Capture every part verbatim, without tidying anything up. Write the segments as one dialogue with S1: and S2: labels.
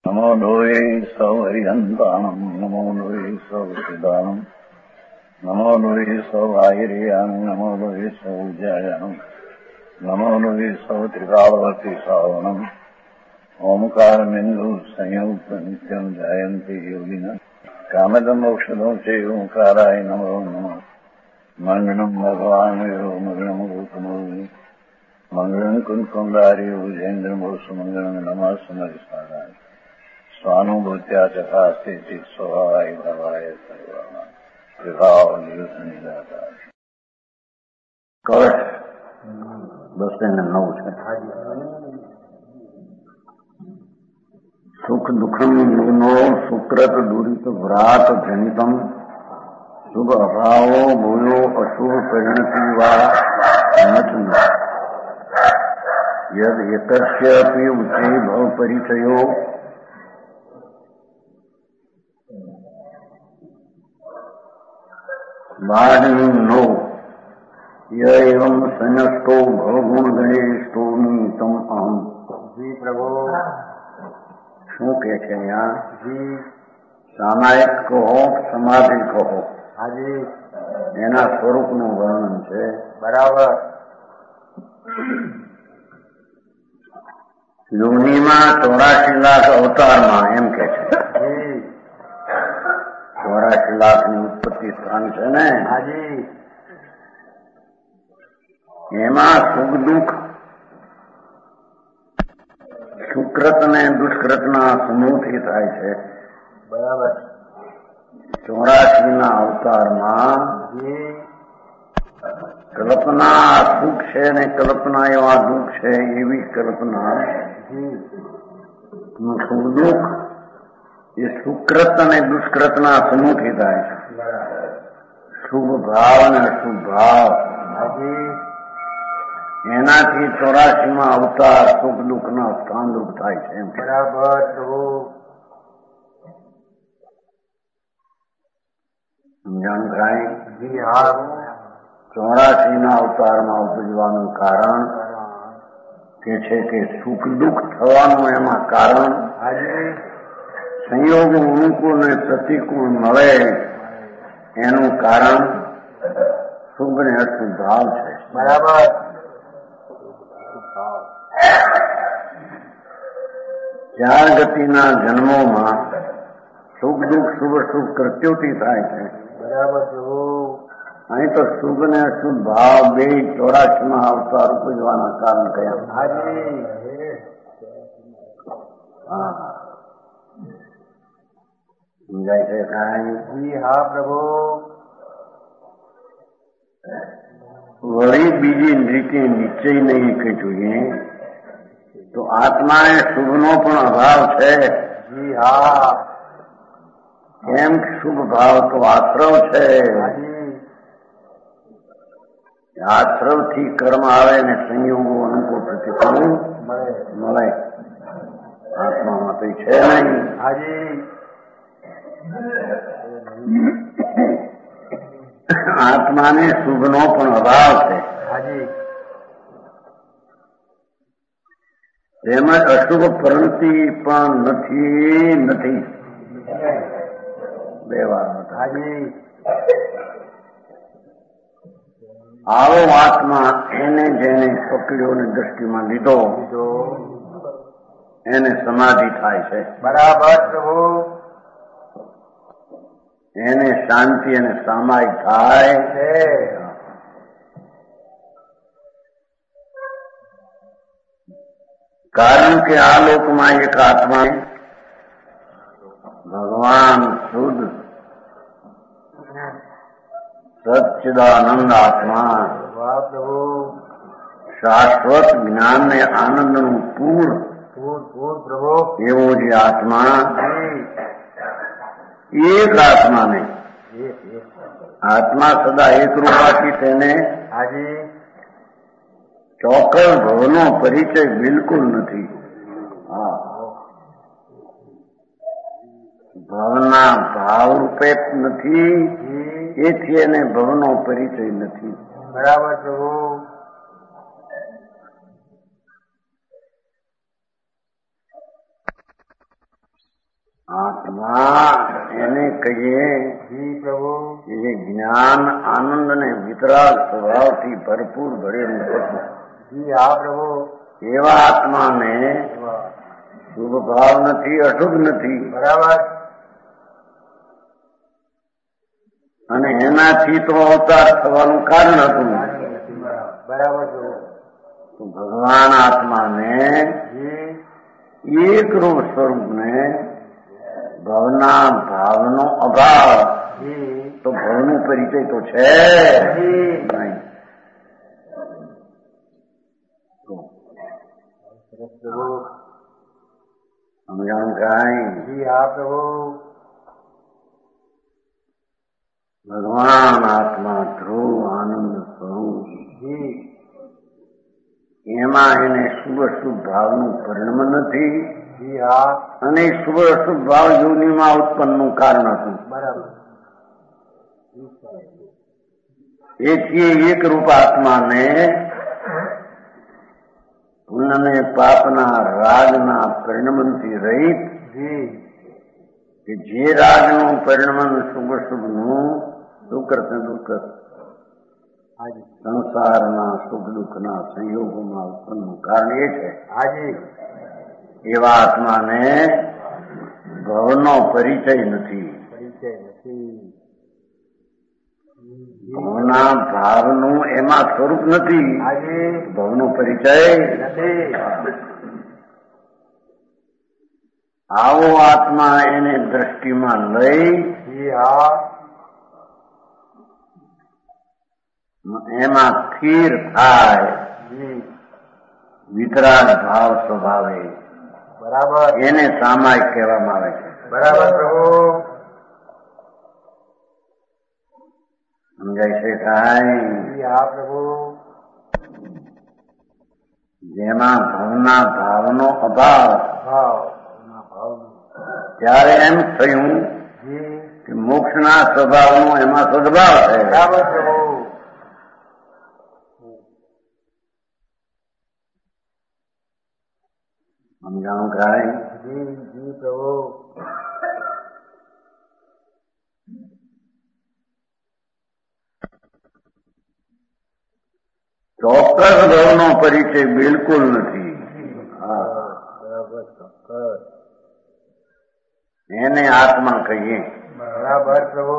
S1: नमो लोये सौहरिहन्ताणम् नमो लोये सौचिदानम् नमो लोये सौभागिर्याम् नमो लोये सौजायानम् नमो लोये सौत्रिकालवती सावनम् ओंकारमिन्दु संयुक्त नित्यम् जायन्ति योगिनः कामदमोक्षदं च ओंकाराय नमो नमः मङ्गलम् भगवान् यो मङ्गलम् रूपमोहि मङ्गलम् कुन्कुण्डारि भुजेन्द्रमोसुमङ्गलम् नमः समरिसाराय स्वानुभूत्या चकास्ते चित् स्वभावाय भवाय सर्वाणां विभाव निरुद्ध निराता कवच दस ने नौ છે सुख दुखम नो सुकृत दुरित व्रात जनितम शुभ अभावो भूयो अशुभ परिणति वा नचन यद एकस्यापि उच्चै भव परिचयो वाणी नो य एवं संयस्तो भवगुण गणेशोमी तम अहम जी प्रभु શું કે છે यहाँ जी સામાયિક કહો સમાધિ કહો હાજી એના સ્વરૂપનું વર્ણન છે બરાબર યોનિમાં ચોરાશી લાખ અવતારમાં એમ કે છે ચોરાશી લાખની ઉત્પત્તિ સ્થાન છે ને હાજી એમાં સુખ દુઃખ સુકૃત ને દુષ્કૃતના સમૂહથી થાય છે બરાબર ચોરાશી ના અવતારમાં કલ્પના સુખ છે ને કલ્પના એવા દુઃખ છે એવી કલ્પના સુખ દુઃખ એ સુકૃત અને દુષ્કૃતના સમૂહથી થાય છે શુભ ભાવ અને અશુભ ભાવ એનાથી ચોરાશીમાં અવતાર સુખ દુઃખના સ્થાનરૂપ થાય છે એમ બરાબર સમજાણું કાંઈ ચોરાશીના અવતારમાં ઉપજવાનું કારણ કે છે કે સુખ દુઃખ થવાનું એમાં કારણ સંયોગ અનુકૂળ અને પ્રતિકૂળ મળે એનું કારણ શુભ ને અશુભ ભાવ છે બરાબર ચાર ગતિના જન્મોમાં સુખ દુઃખ શુભ શુભ કૃત્યોથી થાય છે બરાબર અહીં તો શુભ ને અશુભ ભાવ બે ચોરાશીમાં અવતાર ઉપજવાના કારણ કયા હા સમજાય છે કાંઈ હા પ્રભુ વળી બીજી રીતે નિશ્ચય નહીં કે જોઈએ તો આત્માને શુભનો પણ અભાવ છે જી હા કેમ શુભ ભાવ તો આશ્રવ છે આશ્રવથી કર્મ આવે ને સંયોગો અનુકૂળ પ્રતિફળ મળે આત્મામાં તો છે નહીં હાજી આત્માને શુભનો પણ અભાવ છે તેમજ અશુભ પ્રવૃત્તિ પણ નથી નથી બે વાર આવો આત્મા એને જેને પકડ્યો ને દ્રષ્ટિમાં લીધો એને સમાધિ થાય છે બરાબર પ્રભુ એને શાંતિ અને સામાયિક થાય છે કારણ કે આ લોકમાં એક આત્મા ભગવાન શુદ્ધ સચ્ચિદાનંદ આત્મા શાશ્વત જ્ઞાન ને આનંદનું પૂર્ણ એવો જે આત્મા એક આત્મા નહીં આત્મા સદા એક રૂપાથી તેને આજે ચોક્કસ ભવનો પરિચય બિલકુલ નથી ભવના ભાવરૂપે નથી એથી એને ભવનો પરિચય નથી બરાબર પ્રભુ આત્મા એને કહીએ એ જ્ઞાન આનંદ ને વિતરાગ સ્વભાવથી ભરપૂર ભરેલું થતું. એવા આત્માને શુભ ભાવ નથી, અશુભ નથી. બરાબર. અને એનાથી તો અવતાર થવાનું કારણ હતું. બરાબર. તો ભગવાન આત્માને એક રૂપ સ્વરૂપને ભવના ભાવનો અભાવ, તો ભવનો પરિચય તો છે નહીં. સમજાણું કાંઈ? ભગવાન આત્મા ધ્રુવ આનંદ સ્વરૂપ, એમાં એને શુભ શુભ ભાવનું પરિણામ નથી. અને શુભ શુભ ભાવ યોનિમાં ઉત્પન્નનું કારણ હતું. બરાબર. એથી એક રૂપ આત્માને પુણ્યને પાપના રાગના પરિણમનથી રહિત, કે જે રાગનું પરિણમન શુભ શુભનું દુઃખ દુઃખ સંસારના સુખ દુઃખના સંયોગોમાં ઉત્પન્નનું કારણ એ છે. એવા આત્માને ભવનો પરિચય નથી. ભવના ભાવનું એમાં સ્વરૂપ નથી. ભવનો પરિચય નથી. આવો આત્મા એને દ્રષ્ટિમાં લઈ એમાં સ્થિર થાય વિતરાગ ભાવ સ્વભાવે. બરાબર. એને સામાયિક કહેવામાં આવે છે. બરાબર પ્રભુ. સમજાય છે કાંઈ? હા પ્રભુ. જેમાં ભવના ભાવનો અભાવ, ત્યારે એમ થયું કે મોક્ષના સ્વભાવનો એમાં સદભાવ છે. બરાબર પ્રભુ. સમજાણું કાંઈ? જી જી પ્રભુ. ચોક્કસ ભાવનો પરિચય બિલકુલ નથી. એને આત્મા કહીએ. બરાબર પ્રભુ.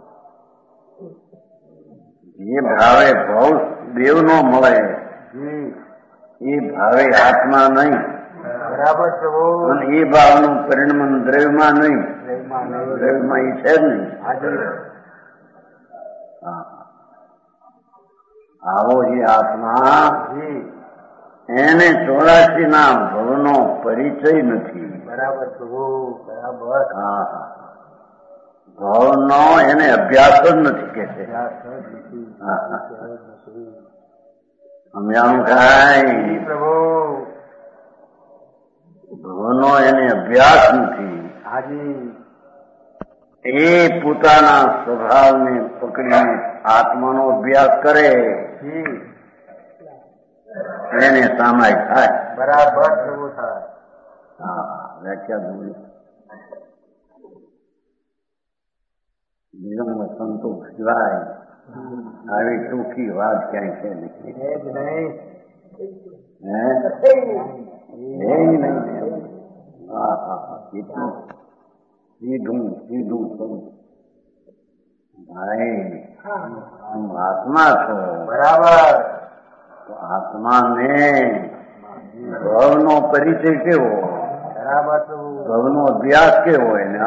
S1: જે ભાવે ભાવ દેવનો મળે એ ભાવે આત્મા નહીં. બરાબર પ્રભુ. અને એ ભાવનું પરિણમન દ્રવ્યમાં નહીં. દ્રવ્યમાં એ છે જ નહીં. આવો જે આત્મા એને ચોરાશી ના ભવનો પરિચય નથી. બરાબર પ્રભુ. બરાબર. હા હા. ભવનો એને અભ્યાસ જ નથી કે છે. સમજાણું કાંઈ? પ્રભુ. ભવનો એને અભ્યાસ નથી. હાજી. એ પોતાના સ્વભાવને પકડીને આત્માનો અભ્યાસ કરે એને સામાયિક થાય. બરાબર પ્રભુ થાય. હા વ્યાખ્યા બોલી. જીવનમાં સંતોષ સિવાય આવી ટૂંકી વાત ક્યાંય છે નહીં. હે નહીં. હા હા હા. કેટલું સીધું સીધું કરું ભાઈ. હું આત્મા છું. બરાબર. તો આત્માને ભવનો પરિચય કેવો? બરાબર. ભવનો અભ્યાસ કેવો એને?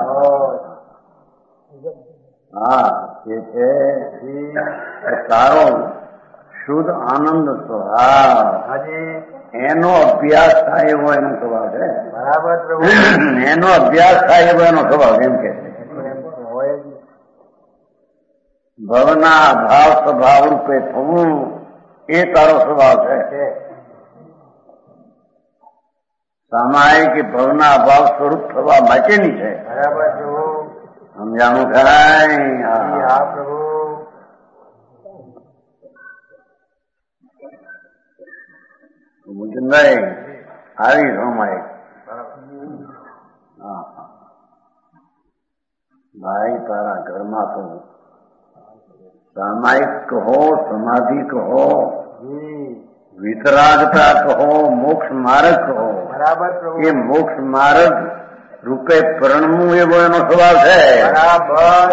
S1: હા એ છે તારો શુદ્ધ આનંદ સ્વભાવ, એનો અભ્યાસ થાય એવો એનો સ્વભાવ છે. બરાબર. એનો અભ્યાસ થાય એવો એનો સ્વભાવ એમ કે છે. ભવના ભાવ સ્વભાવ રૂપે થવું એ તારો સ્વભાવ છે. સામાયિક કે ભવના ભાવ સ્વરૂપ થવા માટેની છે. બરાબર. સમજાણું કાંઈ? હા પ્રભુ. મુજનભાઈ આવી સામાયિક. હા ભાઈ તારા ઘરમાં તો સામાયિક કહો, સમાધિ કહો, વિતરાગતા કહો, મોક્ષ માર્ગ કહો,
S2: બરાબર
S1: એ મોક્ષ માર્ગ રૂપે પરણવું એવો એનો સ્વભાવ છે.
S2: બરાબર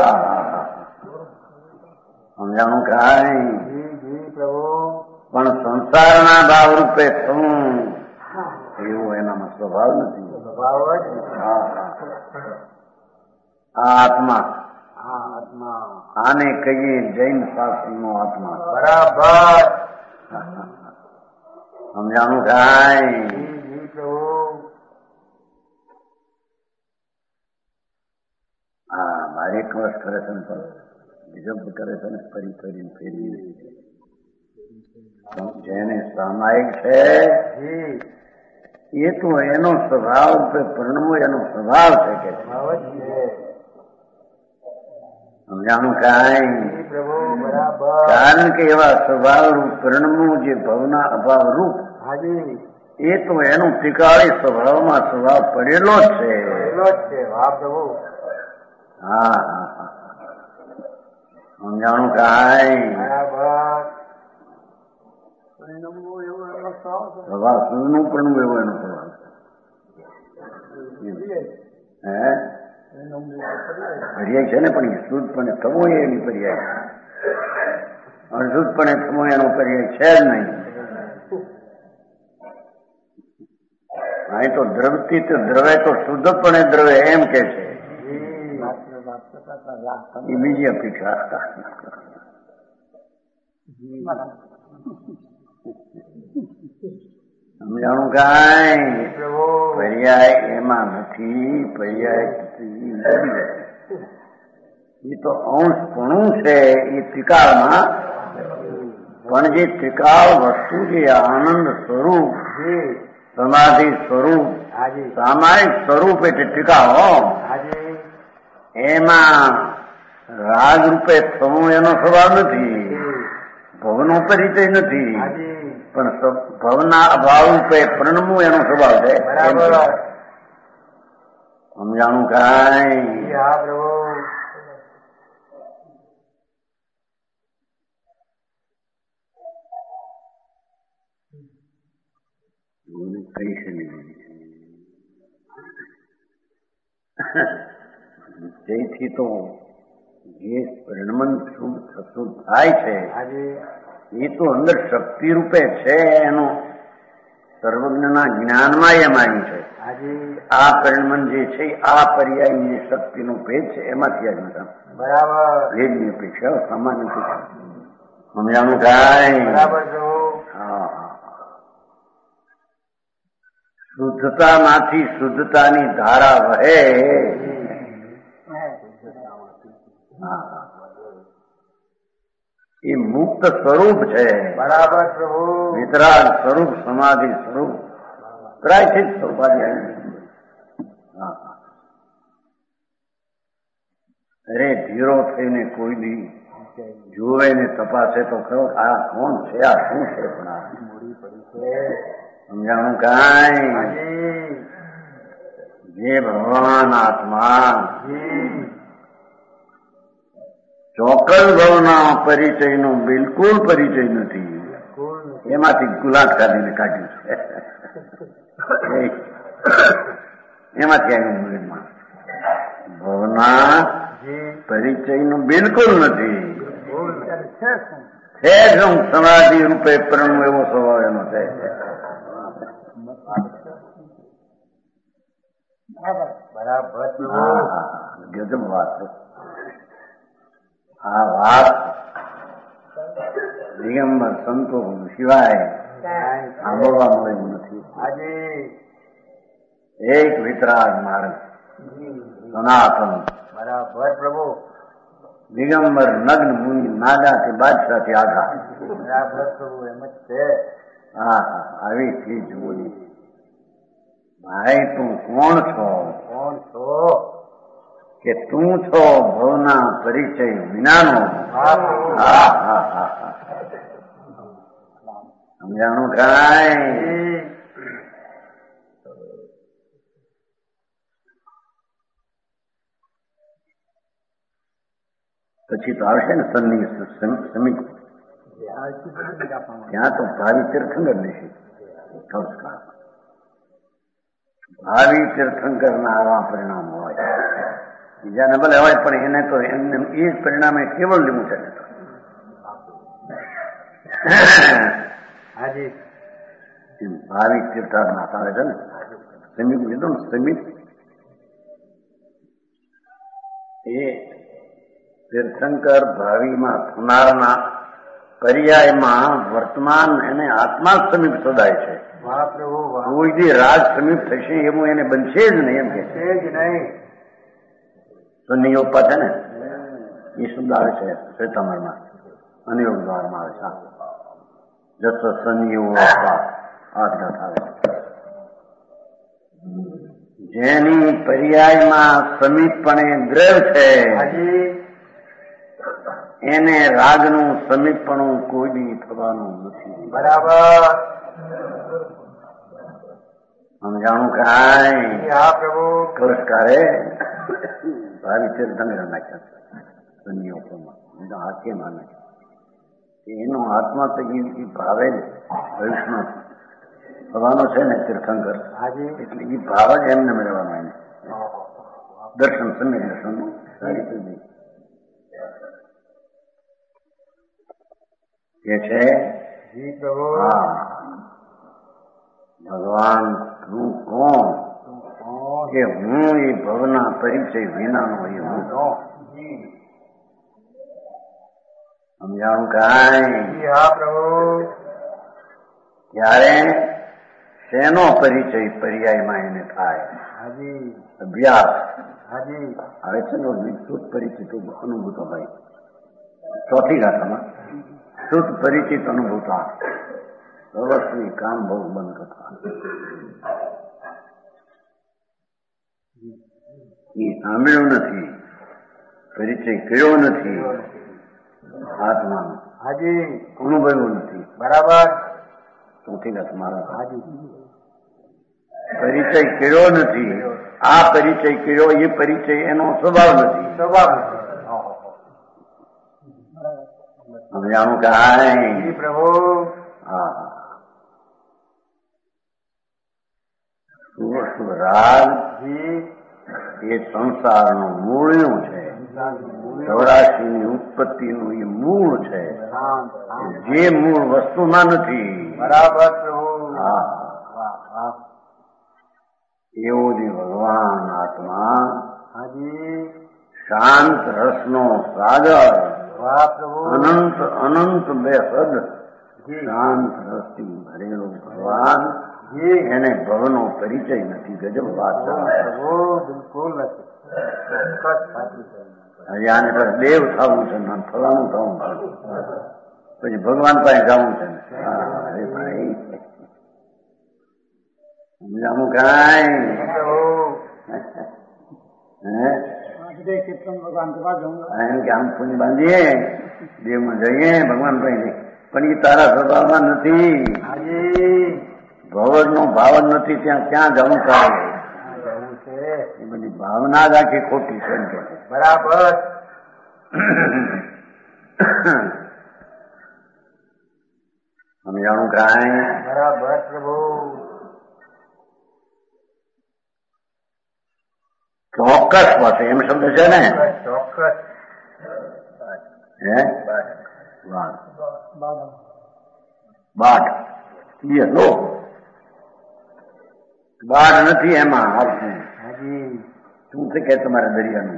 S1: સમજાણું કાંઈ?
S2: જી જી પ્રભુ.
S1: પણ સંસારના ભાવ રૂપે થવું એવો એનામાં સ્વભાવ નથી.
S2: સ્વભાવ જ
S1: હા, આ આત્મા,
S2: હા આત્મા.
S1: આને કહીએ જૈન શાસ્ત્રનો આત્મા.
S2: બરાબર
S1: સમજાણું કાંઈ?
S2: જી જી પ્રભુ.
S1: હા, મારે એક વર્ષ કરે છે ને પણ બીજો કરે છે ને ફરી ફરી ફેરી. જેને સામાયિક છે
S2: જી
S1: એ તો એનો સ્વભાવ પરણવો એનો સ્વભાવ છે કે
S2: સ્વભાવ જ છે.
S1: સમજાણું કાંઈ?
S2: જી પ્રભુ. બરાબર.
S1: કારણ કે એવા સ્વભાવ રૂપ પરણવું જે ભવના અભાવ રૂપ
S2: હાજી
S1: એ તો એનું ટીકાળી સ્વભાવમાં સ્વભાવ પડેલો જ છે.
S2: એટલો જ છે. વાહ પ્રભુ.
S1: હા હા હા, સમજાણું કાંઈ?
S2: બરાબર.
S1: સ્વભાવ સુધનું પણ એવો એનો સ્વભાવ હે પર્યાય છે ને, પણ એ શુદ્ધપણે થવો એની પર્યાય, અશુદ્ધપણે થવો એનો પર્યાય છે જ નહીં. અહીં તો દ્રવતી તો દ્રવે તો શુદ્ધપણે દ્રવે એમ કે છે. એ બીજી અપેક્ષા. સમજાણું કાંઈ? પર્યાય એમાં નથી. પર્યાય એ તો અંશપણું છે એ ત્રિકાળમાં, પણ જે ત્રિકાળ વસ્તુ જે આનંદ સ્વરૂપ, સમાધિ સ્વરૂપ, સામાયિક સ્વરૂપ એટલે ત્રિકાળો, એમાં રાગ રૂપે થવું એનો સ્વભાવ નથી. ભવનો પરિચય નથી, પણ ભવના અભાવ રૂપે પરણવું એનો સ્વભાવ છે. સમજાણું કાંઈ?
S2: હા પ્રભુ.
S1: કઈ છે તેથી તો જે પરિણમન શુભ થતું થાય છે એ તો અંદર શક્તિ રૂપે છે. એનો સર્વજ્ઞના જ્ઞાનમાં એમ આવ્યું છે. આ પરિણમન જે છે આ પર્યાયની શક્તિનો ભેદ છે, એમાંથી આવ્યું છે.
S2: બરાબર.
S1: ભેદની અપેક્ષા સામાન્ય અપેક્ષા. સમજાણું કાંઈ?
S2: બરાબર.
S1: હા, શુદ્ધતામાંથી શુદ્ધતાની ધારા વહે. એ મુક્ત સ્વરૂપ છે.
S2: બરાબર પ્રભુ.
S1: વિતરાગ સ્વરૂપ, સમાધિ સ્વરૂપ, પ્રાયશ્ચિત સ્વરૂપ. અરે ધીરો થઈને કોઈ બી જોવે ને તપાસે તો ખરો આ કોણ છે, આ શું છે, પણ આ સમજાણું કાંઈ? જે ભગવાન આત્મા ચોક્કસ ભાવના પરિચયનો બિલકુલ પરિચય નથી, એમાંથી ગુલાટ કાઢીને કાઢ્યું છે. એમાંથી આવ્યું મગજમાં. ભાવના પરિચયનું બિલકુલ નથી. છે શું સમાધિ રૂપે પરણવું એવો સ્વભાવ એનો છે.
S2: બરાબર.
S1: ગજબ વાત છે આ વાત. દિગંબર સંતો સિવાય સાંભળવા મળેલું નથી. એક વિતરાગ માર્ગ સનાતન.
S2: બરાબર પ્રભુ.
S1: દિગંબર નગ્ન મુનિ નાગાથી બાદશાહથી આઘા.
S2: બરાબર પ્રભુ. એમ જ છે.
S1: હા હા, આવી ચીજ બોલી. ભાઈ તું કોણ છો?
S2: કોણ છો?
S1: કે તું છો ભવના પરિચય વિનાનો. હા હા હા, સમજાણું કાંઈ? પછી તો આવશે ને સન્ની સમિત, ત્યાં તો ભાવિ તીર્થંકર દેશે સંસ્કાર. ભાવિ તીર્થંકરના આવા પરિણામ હોય, બીજાને ભલે હોય પણ એને તો એમને એ જ પરિણામે કેવળ લેવું છે.
S2: હાજી
S1: ભાવિ તીર્થાટના આવે છે ને સમિત લીધું ને સમિત એ તીર્થંકર ભાવિમાં થનારના પર્યાયમાં વર્તમાન એને આત્મા સમીપ સદાય છે. કોઈ દી રાજ સમીપ થશે એવું એને બનશે જ નહીં એમ કે
S2: જ નહીં.
S1: સન્નિયોગ છે ને એ શબ્દ આવે છે શ્વેતાંબરમાં, અનિયોગ દ્વારમાં આવે છે. જસ સન્નિયોગ આત્મા આવે જેની પર્યાયમાં સમીપપણે દ્રવ છે એને રાગનું સમીપપણું કોઈ દી થવાનું નથી.
S2: બરાબર
S1: સમજાણું કાંઈ?
S2: હા પ્રભુ.
S1: પુરસ્કારે ભાવિ તીર્થંકર નાખ્યા સંયોગોમાં હાથે માને એનો આત્મા તો એ ભાવે ભવિષ્યમાં થવાનો છે ને તીર્થંકર, એટલે એ ભાવ જ એમને મેળવવાનો એને દર્શન સમ્યક દર્શન સારી સુધી કે છે. હા ભગવાન તું કોણ કે હું એ ભવના પરિચય વિનાનો એ હું સમજાણું કાંઈ?
S2: હા પ્રભુ.
S1: ત્યારે શેનો પરિચય પર્યાયમાં એને થાય? અભ્યાસ આવે છે ને શુદ્ધ પરિચિત અનુભૂતો ભાઈ ચોથી ગાથામાં શુદ્ધ પરિચિત અનુભૂતા અવશ્ય કામ બહુ બંધ કરતા એ સાંભળ્યું નથી, પરિચય કર્યો નથી, આત્માનો અનુભવ્યું નથી.
S2: બરાબર.
S1: ચોથી ગાથા મારા પરિચય કર્યો નથી. આ પરિચય કર્યો એ પરિચય એનો સ્વભાવ નથી.
S2: સ્વભાવ
S1: સમજાણું કાંઈ?
S2: પ્રભુ.
S1: હા રાગ એ સંસારનું મૂળ્યું છે, ચોરાશીની ઉત્પત્તિનું એ મૂળ છે, જે મૂળ વસ્તુમાં નથી.
S2: બરાબર પ્રભુ.
S1: હા એવો જ ભગવાન આત્મા શાંત રસનો સાગર, અનંત અનંત બેહદ શાંત રસથી ભરેલો ભગવાન, એને ભવનો પરિચય નથી. ગજબ વાત છે.
S2: બિલકુલ નથી.
S1: હજી આને પર દેવ થવું છે ને ફલાણું થવું છે, પછી ભગવાન પાસે જવું છે ને. અરે ભાઈ સમજાવું કાંઈ? એમ કે આમ પુણ્ય બાંધીએ દેવમાં જઈએ ભગવાન પાસે, પણ એ તારા સ્વભાવમાં નથી. ભવર નો ભાવ જ નથી, ત્યાં ક્યાં જવું તારે? એ બધી ભાવના જ આખી ખોટી છે.
S2: બરાબર.
S1: સમજાણું કાંઈ?
S2: બરાબર પ્રભુ.
S1: ચોક્કસ પાસે એમ શબ્દ છે ને?
S2: ચોક્કસ.
S1: હે બાટ લો બાટ નથી એમાં. હાલતું શું છે કે તમારે દરિયાનું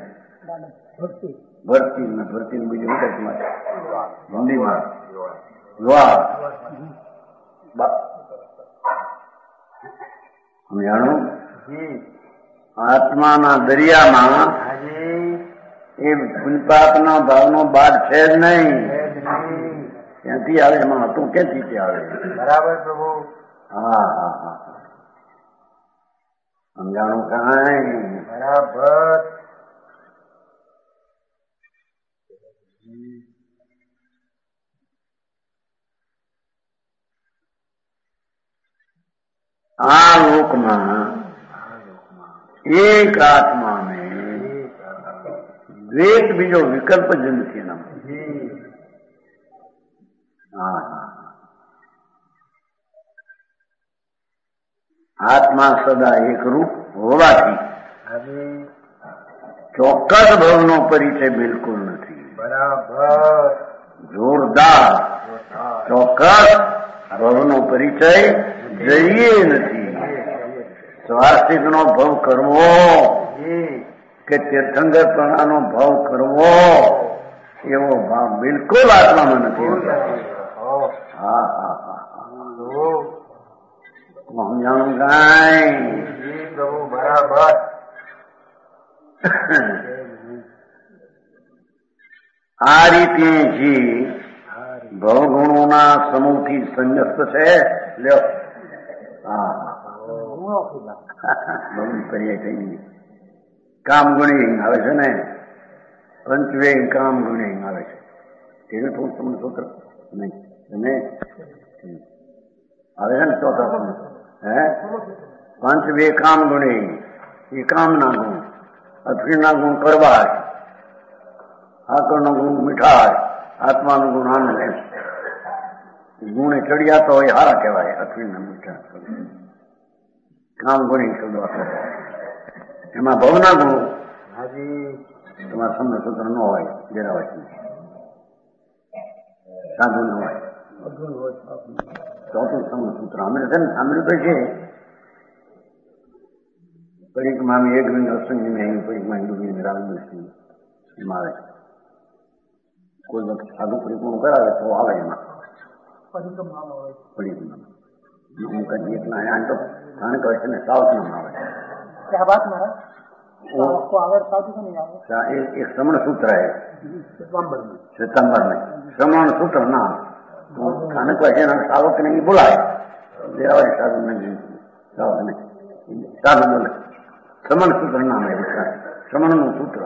S1: ભરતી ભરતી નું બીજું શું તમારે હિન્દીમાં જવાબ સમજાણું? આત્માના દરિયામાં એ પુલપાપના ભાવનો બાદ છે જ નહીં. ક્યાંથી આવે? એમાં હતું ક્યાંથી આવે?
S2: બરાબર પ્રભુ.
S1: હા હા હા સમજાણું કાંઈ?
S2: બરાબર.
S1: આ લોકમાં એક આત્મા में દ્વેષ બીજો વિકલ્પ જ નથી એનામાં. હા હા આત્મા સદા એકરૂપ હોવાથી ચોક્કસ ભવનો પરિચય બિલકુલ નથી.
S2: બરાબર.
S1: જોરદાર. ચોક્કસ ભવનો પરિચય જઈએ નથી. સ્વાર્થિક નો ભવ કરવો કે તીર્થંકરપણાનો ભાવ કરવો એવો ભાવ બિલકુલ આત્મામાં નથી. હા હા હા હું જાણું કાંઈ
S2: પ્રભુ બરાબર.
S1: આ રીતે જે ભવગુણોના સમૂહથી સંન્યસ્ત છે. લ્યો હા પર્યાય થઈ કામ ગુણી આવે છે ને પંચવે કામ ગુણી આવે છે. તેને થોડું તમને સૂત્ર નહીં આવે છે ને ચોથા હે પંચવે કામ ગુણી એ કામના ગુણ, અફીણના ગુણ કરવાશ, આકરનો ગુણ મીઠાશ, આત્માનો ગુણ આનંદ. ગુણે ચડિયાતો હોય હારા કહેવાય. અફીણના મીઠા કામ ગુણી શબ્દ એમાં ભવના ગુણ તમારા સમય સૂત્ર ન હોય. જેના સાધુ ન હોય. ચોથું સમય સૂત્ર અમે છે ને સાંભળ્યું તો છે. પરિક્રમા એક મિનિટ અસંગી નહીં પરિક્રમા હિન્દુ રામદૃષ્ટિ એમાં આવે. કોઈ વખત સાધુ પરિક્રમા કરાવે તો આવે એમાં પરિક્રમા હું કઈ એકના આમ તો જાણે કહે છે ને સાઉથમાં આવે. એક શ્રમણ સૂત્ર હે સિતંબર में श्रमण सूत्र नाम खाने को ऐसे ना सावक नहीं बुलाए साधु नहीं सावक नहीं साधु बोले श्रमण सूत्र नाम है इसका. श्रमण નું સૂત્ર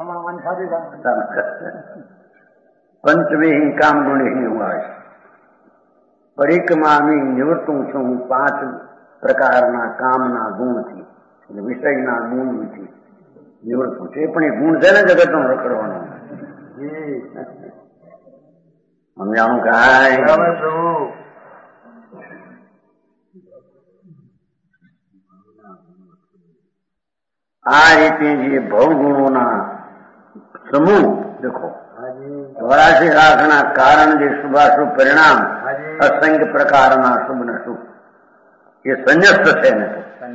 S1: પંચમી કામ ગુણી હોય. પરિક્રમાની નિવૃત્તું છું પાંચ પ્રકારના કામના ગુણથી એટલે વિષયના ગુણથી નિવૃત્તું છે. પણ એ ગુણ છે ને જગતનો રખડવાનો સમજાણું કાંઈ. આ રીતે જે ભવગુણોના સમૂહ દેખો ચોરાશી લાખના કારણ જે શુભાશુભ પરિણામ અસંખ્ય પ્રકારના શુભ ને શુભ એ સંન્યસ્ત છે ને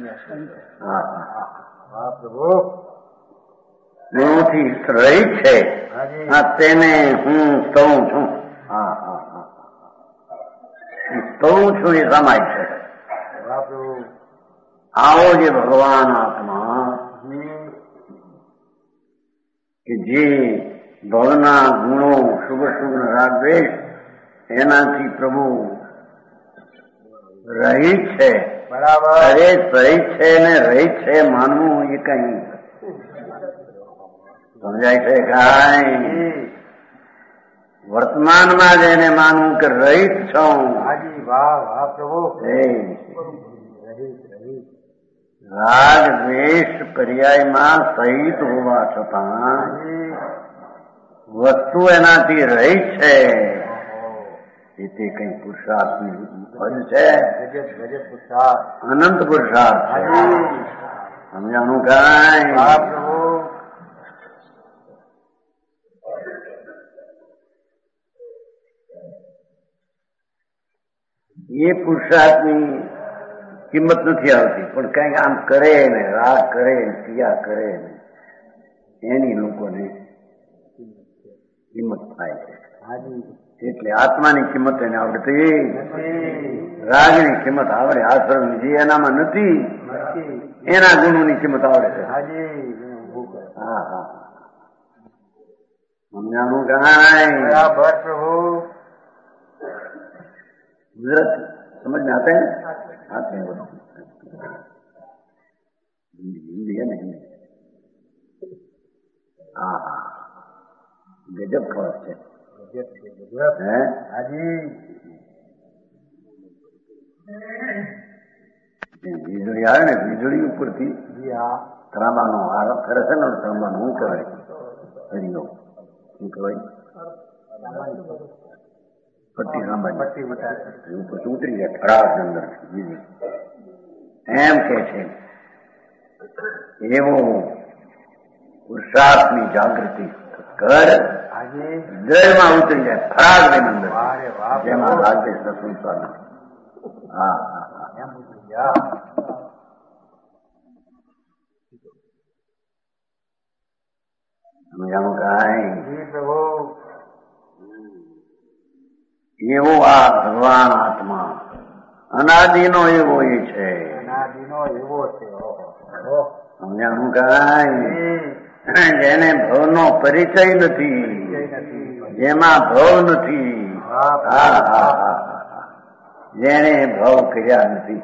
S1: ગુણોથી રહિત છે. તેને હું સ્તવું છું. હા હા હા સ્તવું છું એ સમાય છે. આવો જે ભગવાન આત્મા કે જે ભવના ગુણો શુભ શુભ રાગદ્વેષ એનાથી પ્રભુ રહિત છે. બરાબર. અરે રહિત છે ને રહિત છે માનવું એ કઈ સમજાય છે કાંઈ. વર્તમાનમાં જેને માનવું કે રહિત છું રાગ દ્વેષ પર્યાયમાં સહિત હોવા છતાં વસ્તુ એનાથી રહિત છે. એ કઈ પુરુષાર્થની ફળ છે. અનંત પુરુષાર્થ છે. સમજાણું કાંઈ. એ પુરુષાર્થની કિંમત નથી આવતી. પણ કઈક આમ કરે ને રાગ કરે ને ક્રિયા કરે ને એની લોકોને કિંમત થાય છે. એટલે આત્માની કિંમત એને આવડતી રાગની કિંમત આવડે. આશ્રમ જે એનામાં નથી એના ગુણોની કિંમત આવડે છે. હા હા સમજાણું કાંઈ. गुजरात समझ में आते हैं आते हैं हिंदी है ना हिंदी. हाँ हाँ गजब खबर છે. હે હાજી વીજળી આવે ને વીજળી ઉપરથી ત્રાંબાનો આરોપ કરે છે ને ત્રાંબાનો હું કહેવાય હરિયો શું કહેવાય પટ્ટી સાંભળી પછી ઉતરી જાય ખરાબ અંદર બીજી એમ કે છે એવો પુરુષાર્થની જાગૃતિ કર હૃદયમાં ઉતરી જાય ફરાગ ની અંદર જેમાં લાગે સંસાર હા હા હા સમજાણું કાંઈ એવો આ ભગવાન આત્મા અનાદિનો એવો એ છે
S2: અનાદિનો એવો છે
S1: સમજાણું કાંઈ જેને ભવનો પરિચય નથી જેમાં ભવ નથી જેને ભવ કર્યા નથી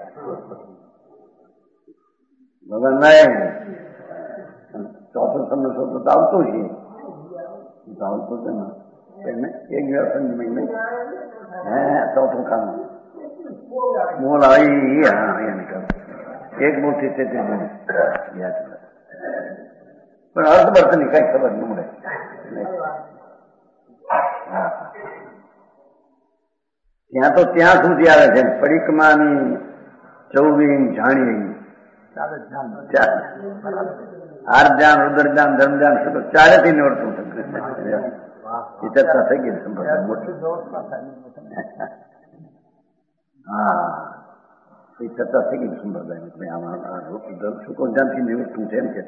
S1: ભગવાન ચોથો તમને શોધો તો આવતો છે આવતો છે ને એક વ્યવસ્થા મહિને હે ચોથું ખાનું બોલ આવી હા નીકળ એક મોટી તે યાદ પણ અર્થ બર્થની કઈ ખબર ન મળે ત્યાં તો ત્યાં સુધી આવે છે પરિક્રમાની ચૌવીન જાણી આર્જાન રુદ્રજાન ધર્મજાન શું ચારેથી નિવડતું એ ચર્ચા થઈ ગઈ મોટી હા એ ચર્ચા થઈ ગઈ સંપ્રદાય સુકો જાનથી નિવડતું છે એમ કે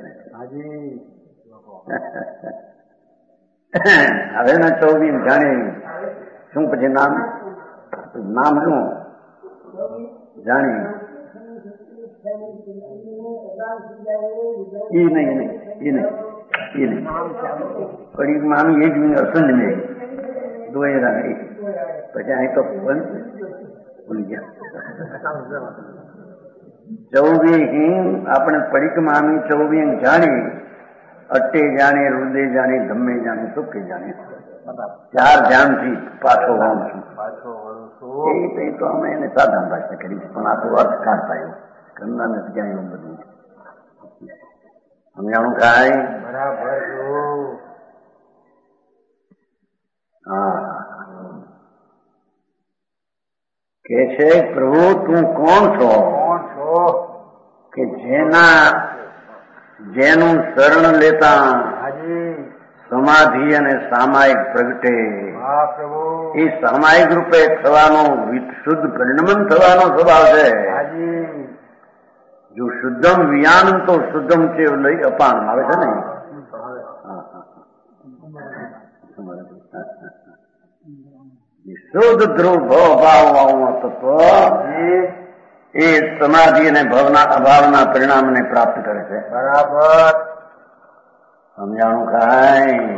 S1: હવે ના ચૌવીન જાણી શું પછી નામ નામ શું જાણી એ નહીં નહીં એ નહીં એ નહીં પરિક્રમા એક અસંજ નહીં દોયરા નહીં પછી અહીં તો ભૂલી ગયા ચૌવીન આપણે પરિક્રમાની ચૌવીન જાણી અટ્ટે જાણી હૃદય જાણી ધમ્મે જાણી સુખે જાણી ચાર ધ્યાનથી પાછો વાળું છું એ તો અમે એને સાધારણ ભાષા કરી પણ આ તો અર્થ કાઢતા એવું કરનાર નથી ક્યાં એવું બધું સમજાણું કાંઈ
S2: બરાબર
S1: હા કે છે પ્રભુ તું કોણ છો
S2: કોણ છો
S1: કે જેના જેનું શરણ લેતા સમાધિ અને સામાયિક પ્રગટે એ સામાયિક રૂપે થવાનો શુદ્ધ પરિણમન થવાનો સ્વભાવ છે જો શુદ્ધમ વિયાન તો શુદ્ધમ છે લઈ અપાન આવે છે ને શુદ્ધ ધ્રુવ ભાવ તત્વ એ સમાધિ અને ભવના અભાવના પરિણામને પ્રાપ્ત કરે છે
S2: બરાબર
S1: સમજાણું કાંઈ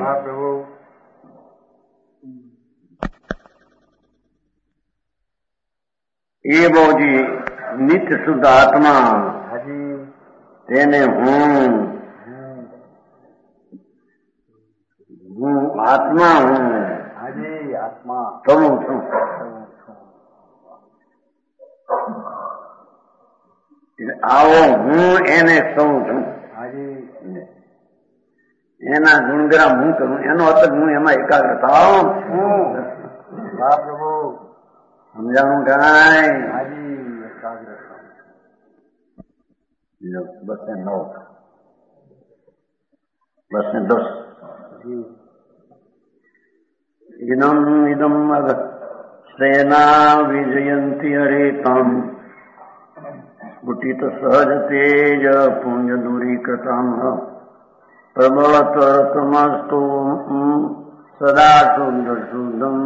S1: એ બહુજી નિત્ય શુદ્ધ આત્મા તેને હું હું આત્મા હું
S2: આત્મા
S1: તમું છું આવો હું એને સૌ છું એના ગુણગ્રામ હું કરું એનો અર્થ હું એમાં એકાગ્ર થાવ
S2: પ્રભુ
S1: સમજાણું કાંઈ બસ ને નવ બસ ને દસ ઇદમ ઇદમ સેના વિજયંતી હરેતમ સ્ફુટિત સહજ તેજ પુંજ દૂરીકૃતમ પ્રબળતરતમસ્તુ સદા શુદ્ધ શુદ્ધમ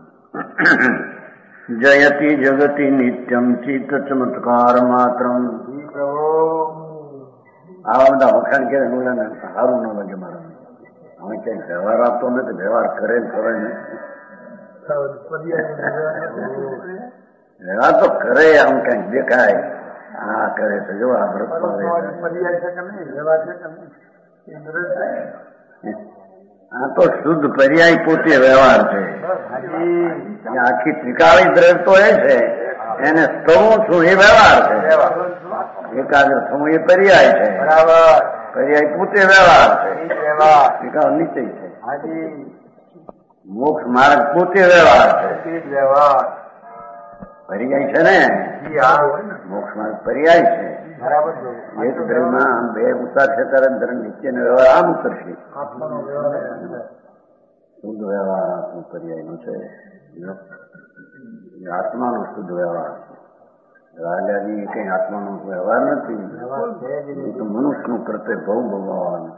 S1: જયતિ જગતિ નિત્યમ ચિત્ત ચમત્કાર માત્રમ આવા બધા વખાણ કે સારું ન લાગે મારા અમે ક્યાંય વ્યવહાર આપતો નથી વ્યવહાર કરે કરે ને વ્યવહાર તો કરે આમ કઈક દેખાય આ કરે છે જો આ વ્રત આ તો શુદ્ધ પર્યાય પોતે વ્યવહાર છે આખી ત્રિકાળી દ્રઢ તો એ છે એને સ્તવું છું એ વ્યવહાર છે એકાગ્ર થવું એ પર્યાય છે
S2: બરાબર
S1: પર્યાય પોતે વ્યવહાર છે,
S2: વ્યવહાર
S1: વિકાસ નિશ્ચય છે.
S2: હાજી
S1: મોક્ષ માર્ગ પોતે વ્યવહાર છે,
S2: વ્યવહાર
S1: પર્યાય છે ને.
S2: જી હા
S1: મોક્ષ માર્ગ પર્યાય છે.
S2: બરાબર
S1: એક દ્રવ્યમાં બે ઉતાર છે ત્યારે ધર્મ નિત્યનો વ્યવહાર આમ ઉતરશે.
S2: આત્માનો વ્યવહાર
S1: શુદ્ધ વ્યવહાર આત્મા પર્યાયનો છે. આત્માનો શુદ્ધ વ્યવહાર છે. રાજાજી કઈ આત્માનો વ્યવહાર નથી. એ તો મનુષ્યનું પ્રત્યે ભવ ભગવાન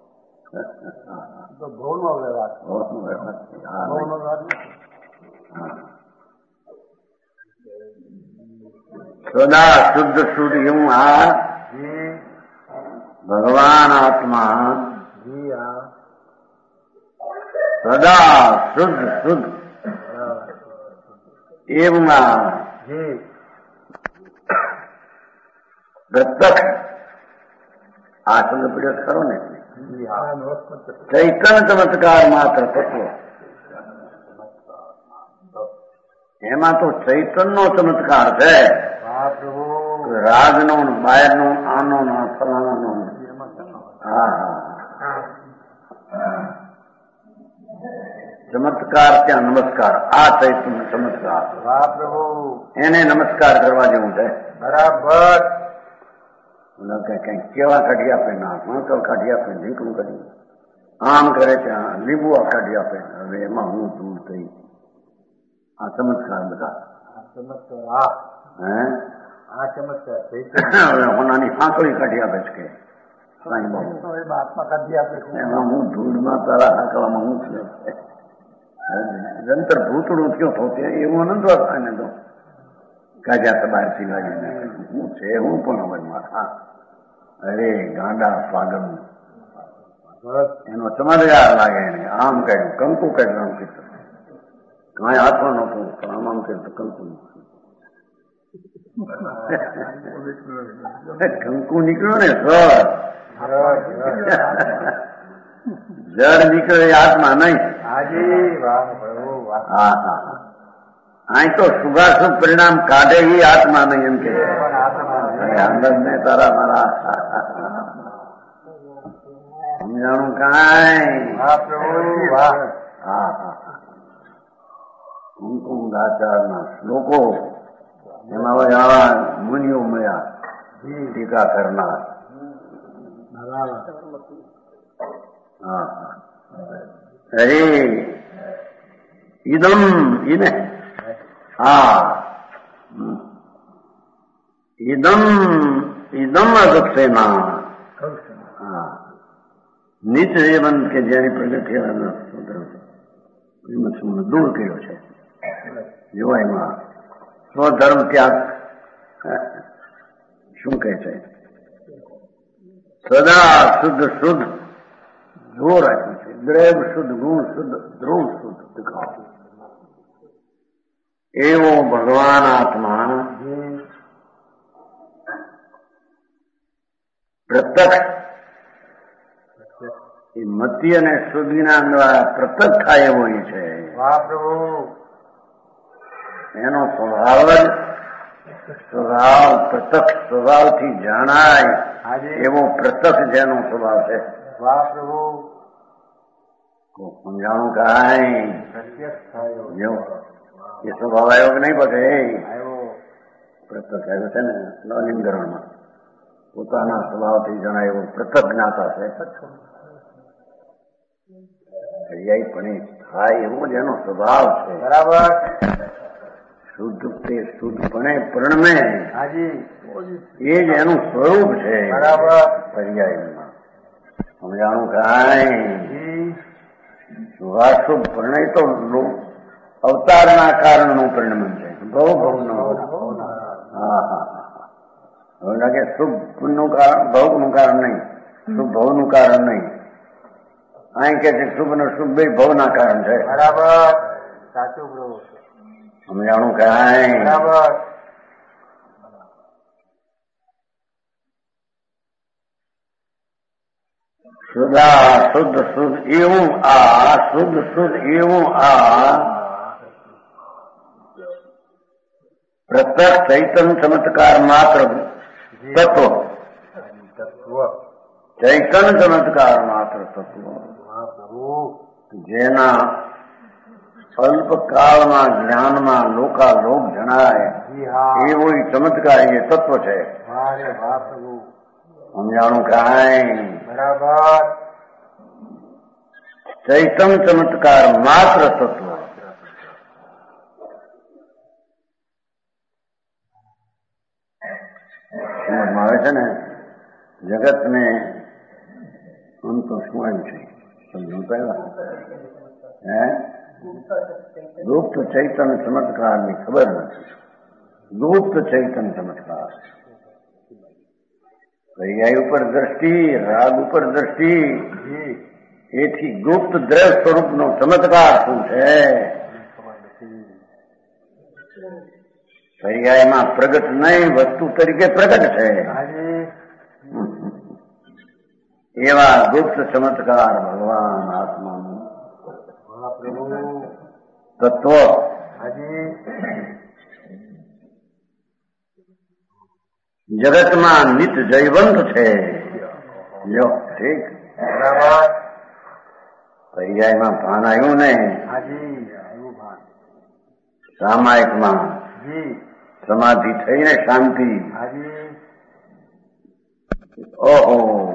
S2: ભવનો વ્યવહાર
S1: ભવનો વ્યવહાર છે. હા હા સદા શુદ્ધ શુદ્ધ એવું આ ભગવાન આત્મા
S2: જી હા
S1: સદા શુદ્ધ શુદ્ધ એવું આ
S2: જી
S1: પ્રત્યક્ષ આ શબ્દ પ્રયોગ કરો ને
S2: જી હા
S1: ચૈતન્ય ચમત્કાર માત્ર તત્વ એમાં તો ચૈતનનો ચમત્કાર છે.
S2: વાહ પ્રભુ
S1: રાજનો બાયરનો આનો ફલાણાનો. હા હા ચમત્કાર ત્યાં નમસ્કાર. આ ચૈતન્ય ચમત્કાર
S2: વાહ પ્રભુ
S1: એને નમસ્કાર કરવા જેવું છે.
S2: બરાબર
S1: કઈક કેવા કાઢી આપે ના માકલ કાઢી આપે ઢીકણું કાઢી આમ કરે છે લીંબુ કાઢી આપે. હવે એમાં હું દૂર થઈ આ ચમત્કાર બધા
S2: ચમત્કાર
S1: હે
S2: આ ચમત્કાર
S1: હવે હોનાની સાંકળી કાઢી આપે છે કે સાંઈ બાબુ
S2: આત્મા કાઢી આપે
S1: એમાં હું ધૂળમાં તારા હાંકવામાં હું છું. જંતર ભૂતળું થયો તો ત્યાં એવું અનંત થાય તો કાઢ્યા બહાર સિંગાડીને હું છે હું પણ હવે મારા અરે ગાંડા પાગલ એનો ચમત્કાર લાગે એને. આમ કાઢ્યું કંકુ કાઢ્યું આમ કીધું કાંઈ હાથમાં નહોતું પણ આમ આમ કર્યું કંકુ કંકુ નીકળ્યો ને સર જળ નીકળે એ હાથમાં નહીં. હા હા અહીં તો શુભાશુભ પરિણામ કાઢે એ આત્મા નહીં એમ કે આનંદ ને તારા મારા સમજાણું કાંઈ. હા હા કુમકુમદાચારના શ્લોકો એમાં હવે આવા મુનિઓ મળ્યા ટીકા કરનાર. હા અરે ઇદમ ઇને હા ઇદમ ઇદમ અગક્ષેના હા નીચ જીવન કે જેની પ્રગતિ દૂર કર્યો છે. જોવાયમાં સ્વધર્મ ત્યાગ શું કહે છે સદા શુદ્ધ શુદ્ધ જોર આપ્યું છે. દ્રવ શુદ્ધ ગુણ શુદ્ધ ધ્રુવ શુદ્ધ એવો ભગવાન આત્મા પ્રત્યક્ષ એ મતિ અને શુદ્ધ જ્ઞાન દ્વારા પ્રત્યક્ષ થાય એવો છે. એનો સ્વભાવ જ સ્વભાવ પ્રત્યક્ષ સ્વભાવથી જણાય એવો પ્રત્યક્ષ જેનો સ્વભાવ છે. સમજાણું કાંઈ એ સ્વભાવ આવ્યો કે નહીં પગે પ્રત્યક્ષ આવ્યો છે ને અલિંગરણમાં પોતાના સ્વભાવથી જણાય એવો પ્રત્યક્ષ જ્ઞાતા છે. પર્યાયપણે થાય એવો જ એનો સ્વભાવ છે.
S2: બરાબર
S1: શુદ્ધ તે શુદ્ધપણે પ્રણમે એ જ એનું સ્વરૂપ છે.
S2: બરાબર
S1: પર્યાયમાં સમજાણું કાંઈ શુભાશુભ પ્રણય તો અવતારના કારણનું પરિણમન છે. બહુ ભવનો હા હા હવે લાગે શુભ નું કારણ ભવનું કારણ નહીં, શુભ ભવનું કારણ નહીં. અહીં કે છે શુભ ને શુભ બે ભવના કારણ છે.
S2: બરાબર સાચું પ્રભુ
S1: સમજાણું કાંઈ
S2: બરાબર
S1: સુધા શુદ્ધ શુદ્ધ એવું આ શુદ્ધ શુદ્ધ એવું આ પ્રત્યક્ષ ચૈતન્ય ચમત્કાર માત્ર તત્વ ચૈતન ચમત્કાર માત્ર તત્વ જેના અલ્પકાળમાં જ્ઞાનમાં લોકાલોક જણાય એવો ચમત્કાર એ તત્વ છે. સમજાણું કાંઈ
S2: બરાબર.
S1: ચૈતન ચમત્કાર માત્ર તત્વ. સમજમાં આવે છે ને જગત ને આમ તો શું એમ છે સમજવું હે ગુપ્ત ચૈતન ચમત્કાર ની ખબર નથી. ગુપ્ત ચૈતન ચમત્કાર પર્યાય ઉપર દ્રષ્ટિ, રાગ ઉપર દ્રષ્ટિ, એથી ગુપ્ત દ્રવ્ય સ્વરૂપનો ચમત્કાર શું છે? પર્યાયમાં પ્રગટ નહીં, વસ્તુ તરીકે પ્રગટ છે. એવા ગુપ્ત ચમત્કાર ભગવાન આત્માનું તત્વ જગતમાં નિત જયવંત છે. જો ઠીક પર્યાયમાં ભાન આવ્યું ને, સામાયિકમાં સમાધિ થઈને શાંતિ. ઓહો,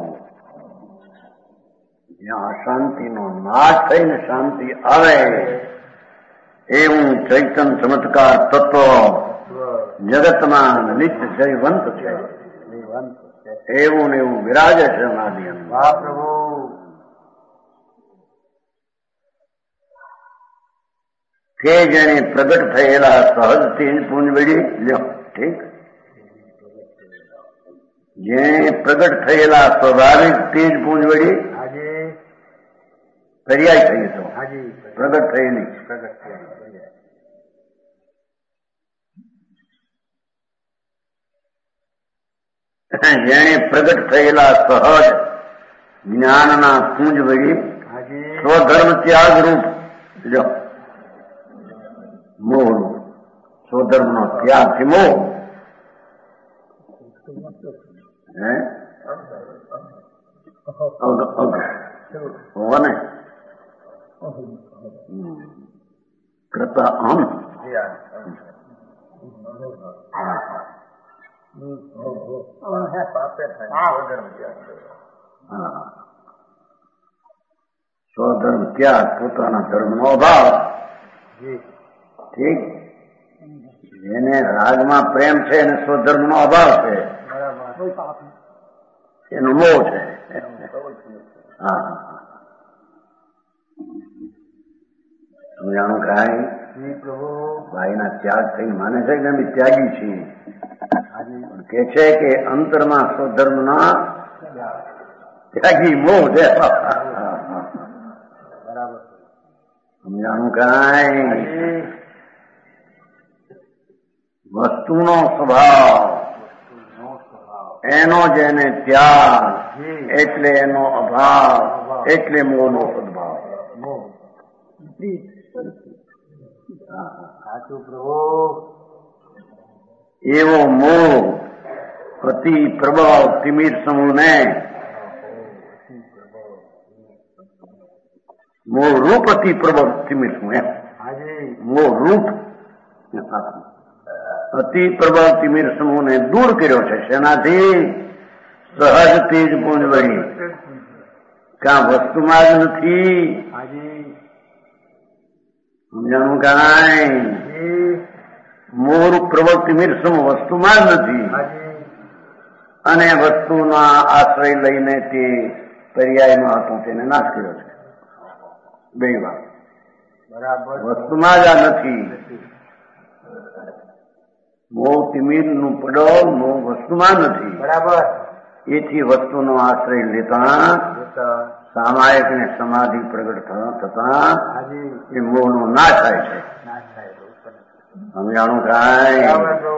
S1: જ્યાં અશાંતિનો નાશ થઈને શાંતિ આવે એવું ચૈતન ચમત્કાર તત્વ જગતમાં નિત્ય જયવંત છે. એવું ને એવું વિરાજે છે અમારી અંદર. કે જેને પ્રગટ થયેલા સહજ તેજ પૂંજવડી લ્યો ઠીક, જેને પ્રગટ થયેલા સ્વાભાવિક તેજ પૂંજવડી પર્યાય થઈ તો પ્રગટ થયેલી જેને પ્રગટ થયેલા સહજ જ્ઞાનના પૂંજ વળી સ્વધર્મ ત્યાગ રૂપ જો મોહ રૂપ સ્વધર્મ નો ત્યાગ થી મોહ હે હોને કરતા આમ સ્વધર્મ ત્યાગ પોતાના ધર્મ નો અભાવ. ઠીક, જેને રાગમાં પ્રેમ છે એને સ્વધર્મ નો અભાવ છે, એનો મોહ છે. હા સમજાણું કાંઈ? ભાઈના ત્યાગ થઈને માને છે કે અમે ત્યાગી છીએ, કે છે કે અંતરમાં સ્વધર્મના ત્યાગી મોહ છે. સમજાણું કાંઈ? વસ્તુનો સ્વભાવ એનો જેને ત્યાગ એટલે એનો અભાવ, એટલે મોહનો સદભાવ. એવો મોહ અતિ પ્રભાવ તિમિર સમૂહને મોહ રૂપ અતિ પ્રભાવ તિમિર સમૂહ એમ મોહ રૂપ અતિ પ્રભાવ તિમિર સમૂહને દૂર કર્યો છે. શેનાથી? સહજ તેજ પૂંજ વળી. કાં વસ્તુમાં જ નથી. સમજાણું કાંઈ? મોર પ્રવૃત્તિ મિરસમ વસ્તુમાં જ નથી, અને વસ્તુના આશ્રય લઈને તે પર્યાયમાં હતું તેને નાશ કર્યો છે. બે વાત બરાબર. વસ્તુમાં જ આ નથી. મોહ તિમિર નું પડોળ મોહ વસ્તુમાં નથી બરાબર. એથી વસ્તુનો આશ્રય લેતા સામાયિક ને સમાધિ પ્રગટ થતા એ મોહ નો નાશ થાય છે. સમજાણું કાંઈ?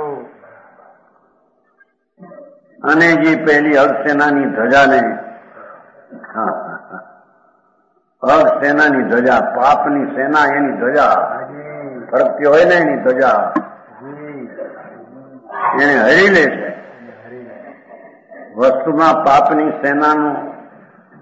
S1: અને જે પહેલી અગસેનાની ધજાને અગસેનાની ધજા પાપની સેના એની ધજા ફરકતી હોય ને એની ધજા એને હરી લે છે. વસ્તુમાં પાપની સેનાનું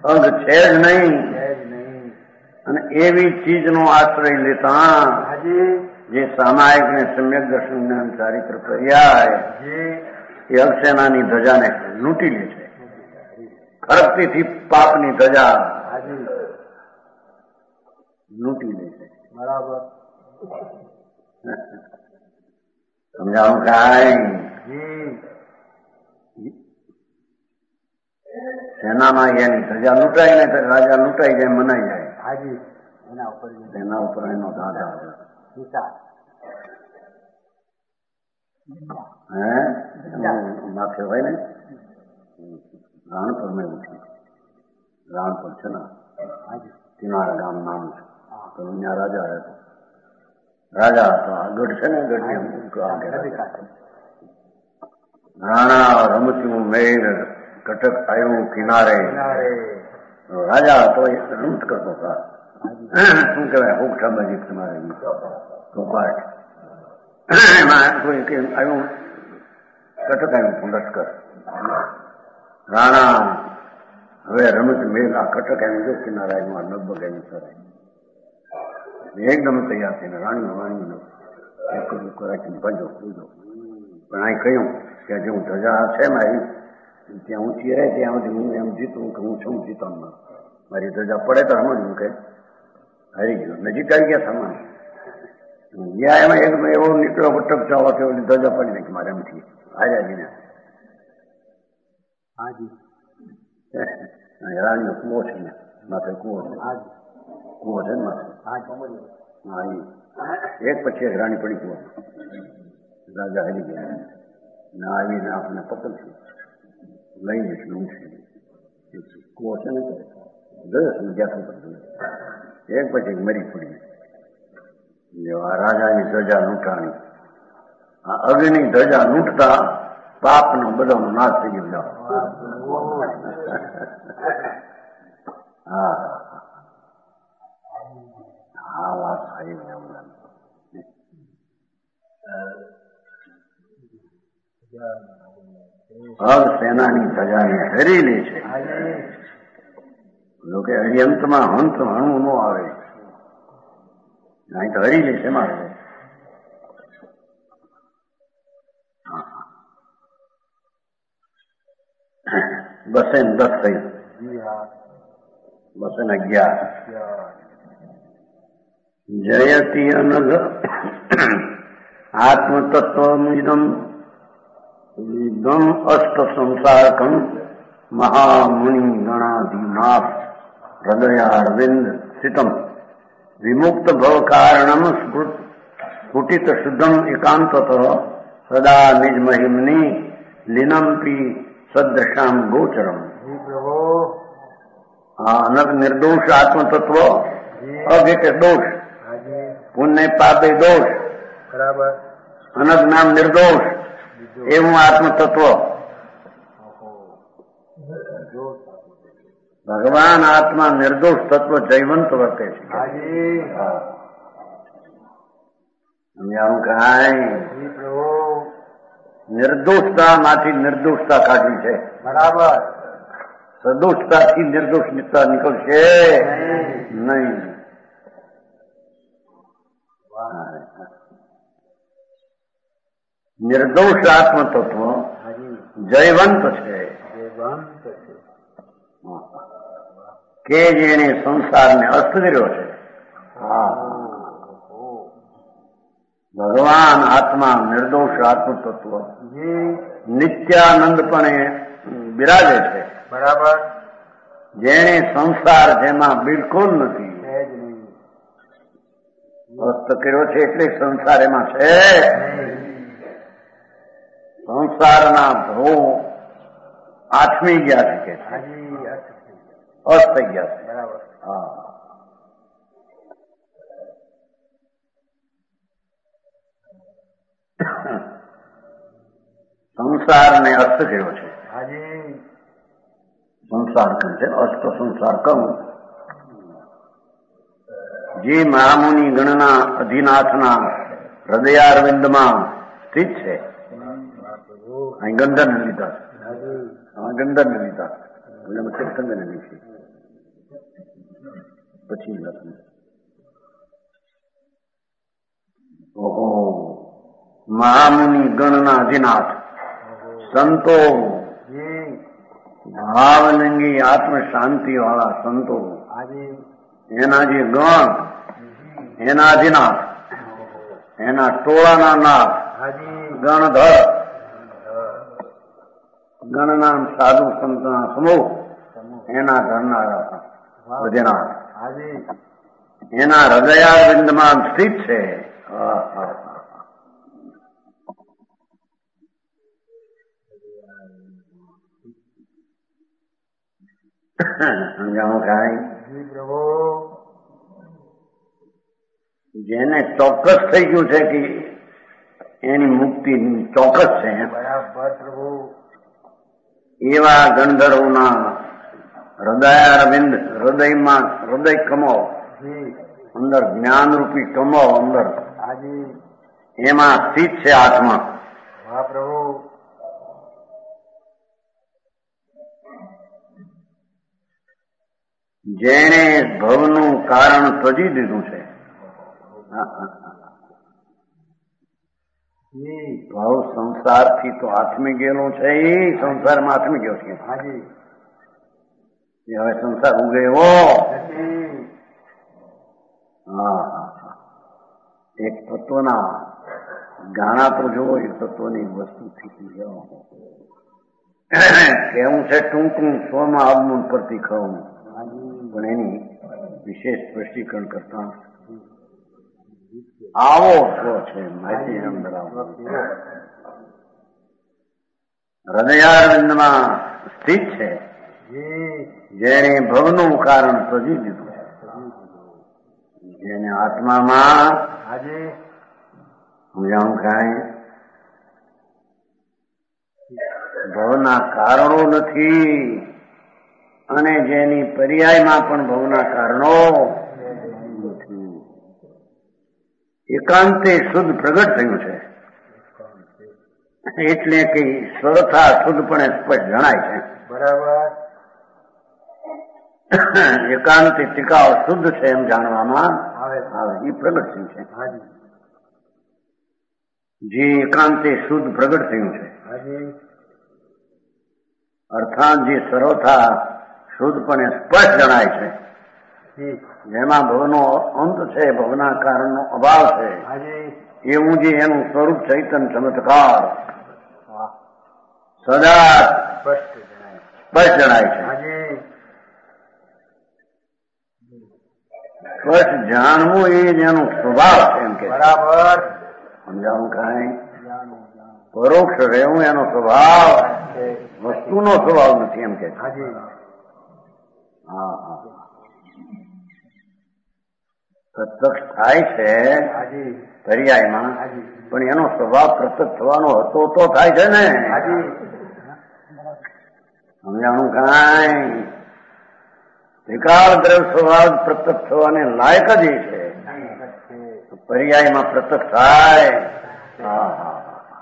S1: અંગ છે જ નહીં
S2: છે જ નહીં.
S1: અને એવી ચીજનો આશ્રય લેતા
S2: હાજી
S1: જે સામાયિક ને સમ્યક દર્શન જ્ઞાન ચારિત્ર પર્યાય
S2: જી
S1: એ અક્ષેનાની ધજાને લૂંટી લે છે. ખરકતીથી પાપની ધજા
S2: હાજી
S1: લૂંટી લે છે.
S2: બરાબર.
S1: સમજાવું કાંઈ?
S2: જી
S1: સેનામાં એની ધજા લૂંટાય ને તો રાજા લૂંટાઈ જાય, મનાઈ જાય.
S2: હાજી એના ઉપર
S1: તેના ઉપર એનો દાદા
S2: વિચાર
S1: હે માથે હોય ને રાણપુર મેં ઉઠી. રાણપુર છે ને
S2: હાજી
S1: કિનારા ગામ નામ છે. તો અહીંયા રાજા હતો. રાજા હતો આ ગઢ છે ને ગઢ રાણા રમતું મેર કટક આવ્યું કિનારે. રાજા હતો એ રમત કરતો હતા. શું કહેવાય હોગઠાબાજી તમારે કપાટ એમાં કોઈ આવ્યું કટક આવ્યું લશ્કર. રાણા હવે રમત મેઘ આ કટક આવી જો કિનારે આવ્યું આ લગભગ આવી સરાય એકદમ તૈયાર થઈને રાણી વાણી એક રાખીને ભજો પૂજો. પણ અહીં કહ્યું કે જે હું ધજા છે મારી ત્યાં ઊંચી રહે ત્યાં સુધી હું એમ જીતું કે હું છું જીતવાનું. મારી ધજા પડે તો સમજવું કે હારી ગયો. નજીક આવી ગયા સામાન જ્યાં એમાં એક એવો નીકળ્યો વટક જવા કે ઓલી ધજા પડી નાખી મારે એમથી હાર્યા જઈને.
S2: હાજી
S1: રાણીનો કુવો છે ને માથે કુવો છે.
S2: હાજી
S1: કુવો છે ને માથે. હા એક પછી એક રાણી પડી કુવો. રાજા હારી ગયા ના આવીને આપણને પકડશું લઈ જઈશું ઊંચી કુવો છે ને જોયો જ્યાં પકડતું એક પછી એક મરી પડી. આ રાજાની ધજા લૂંટાણી. આ અગ્નિ ધજા લૂંટતા પાપનો બધાનો નાશ થઈ ગયો. હા હા વાત સારી હવે સેનાની ધજાને હરી લે છે. લોકો હરિયંતમાં હંત હણવું ન આવે. અહીં તો હરી લે છે મારે. બસે ને દસ થઈ બસે ને અગિયાર. જયતી અનઘ આત્મતત્વમિદમ વિદમ અષ્ટ સંસારકમ મહામુનિ ગણાધિનાથ હૃદયારવિંદ સ્થિતમ વિમુક્ત ભવ કારણમ સ્ફુટિત શુદ્ધમ એકાંતત સદા નિજ મહિમની લીનમપી સદૃશામ ગોચરમ. આ અનગ નિર્દોષ આત્મતત્વ. અગ એટલે દોષ, પુણ્ય પાપે દોષ.
S2: બરાબર.
S1: અનગ નામ નિર્દોષ એવું આત્મતત્વ. ભગવાન આત્મા નિર્દોષ તત્વ જૈવંત વર્તે છે. સમજાવું કાંઈ? નિર્દોષતા માંથી નિર્દોષતા કાઢવી છે.
S2: બરાબર.
S1: સદોષતાથી નિર્દોષતા નીકળશે નહીં. નિર્દોષ આત્મ તત્વ જયવંત છે કે જેને સંસારને અસ્ત કર્યો છે. ભગવાન આત્મા નિર્દોષ આત્મ તત્વ નિત્યાનંદપણે બિરાજે છે.
S2: બરાબર.
S1: જેને સંસાર જેમાં બિલકુલ નથી અસ્ત કર્યો છે એટલે સંસાર એમાં છે. સંસારના ભવો આઠમી ગયા છે કે અસ્ત થઈ ગયા છે.
S2: બરાબર.
S1: હા સંસારને અસ્ત કર્યો છે. સંસાર કમ છે અસ્ત સંસાર કમ. જે મહામુનિ ગણના અધિનાથના હૃદયારવિંદમાં સ્થિત છે. અહીં ગંધન લીધા ગંધન લીધા તીર્થંગન લીધી પછી લખ્યું. ઓહો, મહામુનિ ગણના અધિનાથ સંતો, ભાવલિંગી આત્મ શાંતિ વાળા સંતો, એના જે ગણ, એના અધિનાથ, એના ટોળાના નાથ, ગણધર, ગણના સાધુ સંતના સમૂહ, એના ધરનારા અધિનાથ, એના હૃદયારવિંદમાં સ્થિત છે. સમજાણું કાંઈ? જેને ચોક્કસ થઈ ગયું છે કે એની મુક્તિ ચોક્કસ છે, એવા ગંધર્વોના હૃદયારવિંદ, હૃદયમાં હૃદય કમો, અંદર જ્ઞાનરૂપી કમો, અંદર એમાં સ્થિત છે આત્મા. જેણે ભવનું કારણ ત્યજી દીધું છે. ભાવ સંસારથી તો આત્મી ગયેલો છે, એ સંસારમાં આત્મી ગયો છે. હવે સંસાર ઉગે એવો. હા, એક તત્વના ગાણા તો જોવો, એક તત્વની વસ્તુથી ગયો. કેવું છે ટૂંકું સ્વમાં અવમૂન પરથી ખવું, પણ એની વિશેષ સ્પષ્ટીકરણ કરતા આવો સ્વ છે, માહિતી અંદર આવો. હૃદયારવિંદમાં સ્થિત છે, જેને ભવનું કારણ ત્યજી દીધું છે. જેને આત્મામાં સમજાણું કાંઈ? ભવના કારણો નથી, અને જેની પર્યાયમાં પણ ભવના કારણો નથી. એકાંતે શુદ્ધ પ્રગટ થયું છે, એટલે કે સ્વરથા શુદ્ધપણે સ્પષ્ટ જણાય છે. બરાબર. એકાંતે ટીકાઓ શુદ્ધ છે એમ જાણવામાં આવે, એ પ્રગટ થયું છે. જે એકાંતે શુદ્ધ પ્રગટ થયું છે, અર્થાત જે સર્વથા શુદ્ધપણે સ્પષ્ટ જણાય છે, જેમાં ભવનો અંત છે, ભવના કારણનો અભાવ છે, એવું જે એનું સ્વરૂપ ચૈતન ચમત્કાર સદા સ્પષ્ટ જણાય છે. સ્પષ્ટ જાણવું એ જ એનો સ્વભાવ છે એમ કે. બરાબર. સમજાવું કાંઈ? પરોક્ષ રહેવું એનો સ્વભાવ, વસ્તુનો સ્વભાવ નથી એમ કે. હા હા, પ્રત્યક્ષ થાય છે પર્યાયમાં, પણ એનો સ્વભાવ પ્રત્યક્ષ થવાનો હતો તો થાય છે ને. સમજાણું કાંઈ? ત્રિકાળ દ્રવ સ્વભાવ પ્રત્યક્ષ થવાને લાયક જ એ છે, પર્યાયમાં પ્રત્યક્ષ થાય. હા હા,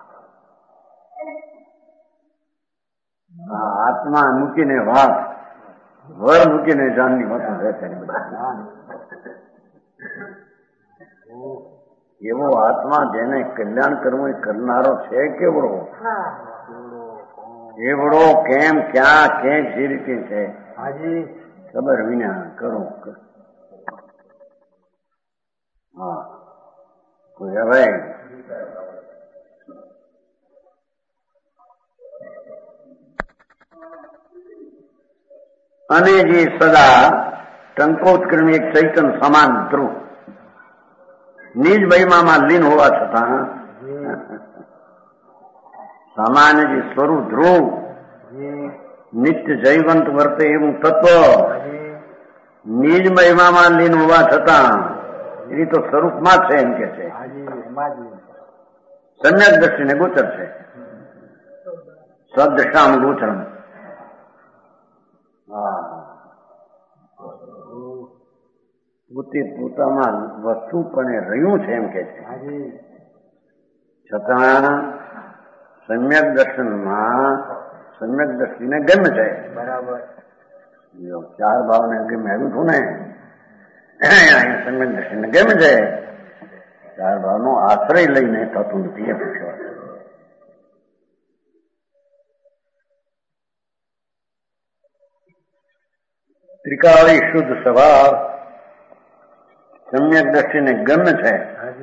S1: આત્મા મૂકીને વાત, વર મૂકીને જાનની વાત રહેશે. એવો આત્મા જેને કલ્યાણ કરવું એ કરનારો છે કેવડો, એવડો કેમ, ક્યાં, ક્યાં, જે રીતે છે ખબર વિના કરો. હા, કોઈ હવે અને જે સદા ટંકોત્કર્મી એક ચૈતન સમાન ધ્રુવ નિજ મહિમામાં લીન હોવા છતાં સામાન્ય જે સ્વરૂપ ધ્રુવ નિત્ય જૈવંત વર્તે એવું તત્વ નિજ મહિમામાં લીન હોવા છતાં એ તો સ્વરૂપમાં છે એમ કે છે. સમ્યક દ્રષ્ટિને ગોચર છે. સદશામ ગોચરમ. પોતે પોતામાં વસ્તુપણે રહ્યું છે એમ કે છે, છતાં સમ્યક દર્શનમાં સમ્યક દ્રષ્ટિને ગમ્ય છે. બરાબર. ચાર ભાવને ગમે આવ્યું હતું ને, સમ્યક દ્રષ્ટિને કેમ છે ચાર ભાવનો આશ્રય લઈને થતું નથી એ પૂછવા. ત્રિકાળી શુદ્ધ સ્વભાવ સમ્યક દ્રષ્ટિને ગમ્ય છે.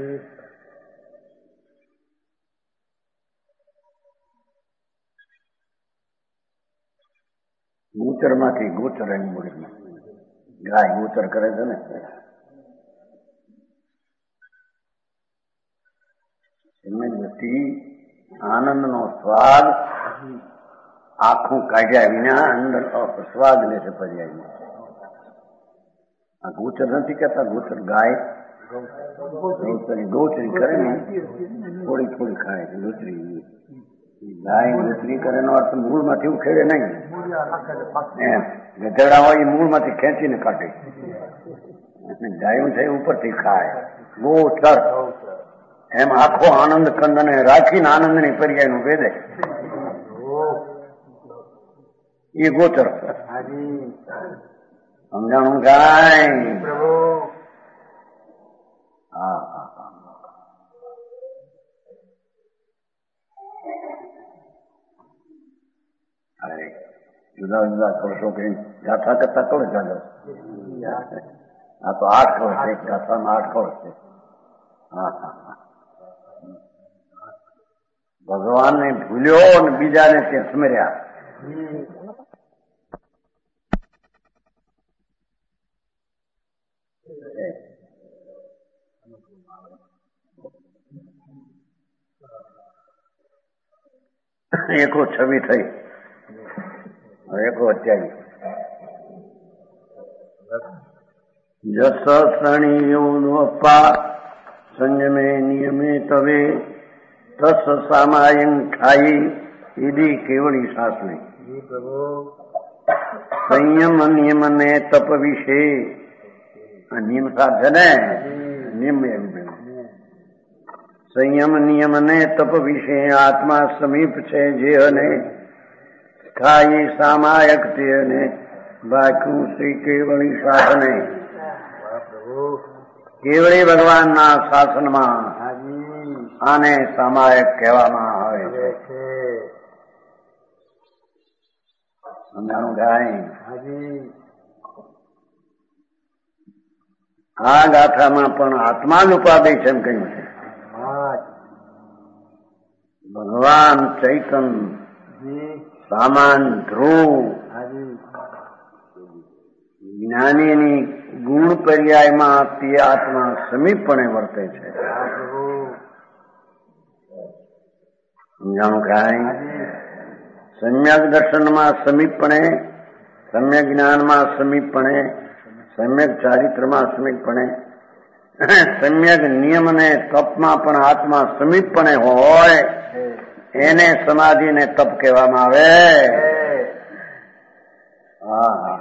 S1: ગોચર માંથી ગોચર એમ મૂળમાં ગાય ગોચર કરે છે ને સમ્યક દ્રષ્ટિ આનંદ નો સ્વાદ આખું કાઢ્યા વિના અંદર સ્વાદ લે છે પર્યાય. આ ગોચર નથી કહેતા, ગોચર ગાય ગોચરી ગોચરી કરે ને થોડી થોડી ખાય છે ગોચરી. ગાય ગોચરી કરે એનો અર્થ મૂળ માંથી ઉખેડે નહીં. એમ ગધેડા હોય એ મૂળ માંથી ખેંચીને કાઢે. ગાયું છે ઉપરથી ખાય ગોચર. એમ આખો આનંદ કંદને રાખીને આનંદ ની પર્યાય નું ભેદે એ ગોચર. સમજાણું ગાય. હા હા અરે જુદા જુદા કળશો કે ગાથા કરતા કળશ જાજો. આ તો આઠ કળશ છે, ગાથામાં આઠ કળશ છે. હા હા હા ભગવાનને ભૂલ્યો અને બીજાને ત્યાં સ્મર્યા. એકો છવી થઈ, એકો અત્યાવી. જસ શ્રણીયોપા સંયમે નિયમે તવે તસ સામાયં ખાઈ ઈદી કેવળી શાસની. સંયમ નિયમ ને તપ વિશે નિયમ સાથે ને નિયમ સંયમ નિયમ ને તપ વિશે આત્મા સમીપ છે જે અને સ્થાયી સામાયક તે અને બાકી શ્રી કેવળી શાસને. કેવળી ભગવાનના શાસનમાં આને સામાયક કહેવામાં આવે છે. સમજાણું ગાય. આ ગાથામાં પણ આત્મા જ ઉપાધિ છે એમ કહ્યું છે. ભગવાન ચૈતન સામાન ધ્રુવ જ્ઞાનીની ગુણ પર્યાયમાં તે આત્મા સમીપપણે વર્તે છે. સમજાણું કાંઈ. સમ્યક દર્શનમાં સમીપપણે, સમ્યક જ્ઞાનમાં સમીપપણે, સમ્યક ચારિત્રમાં સમીપપણે, સમ્યક નિયમ ને તપમાં પણ આત્મા સમીપપણે હોય એને સમાધિ ને તપ કહેવામાં આવે. હા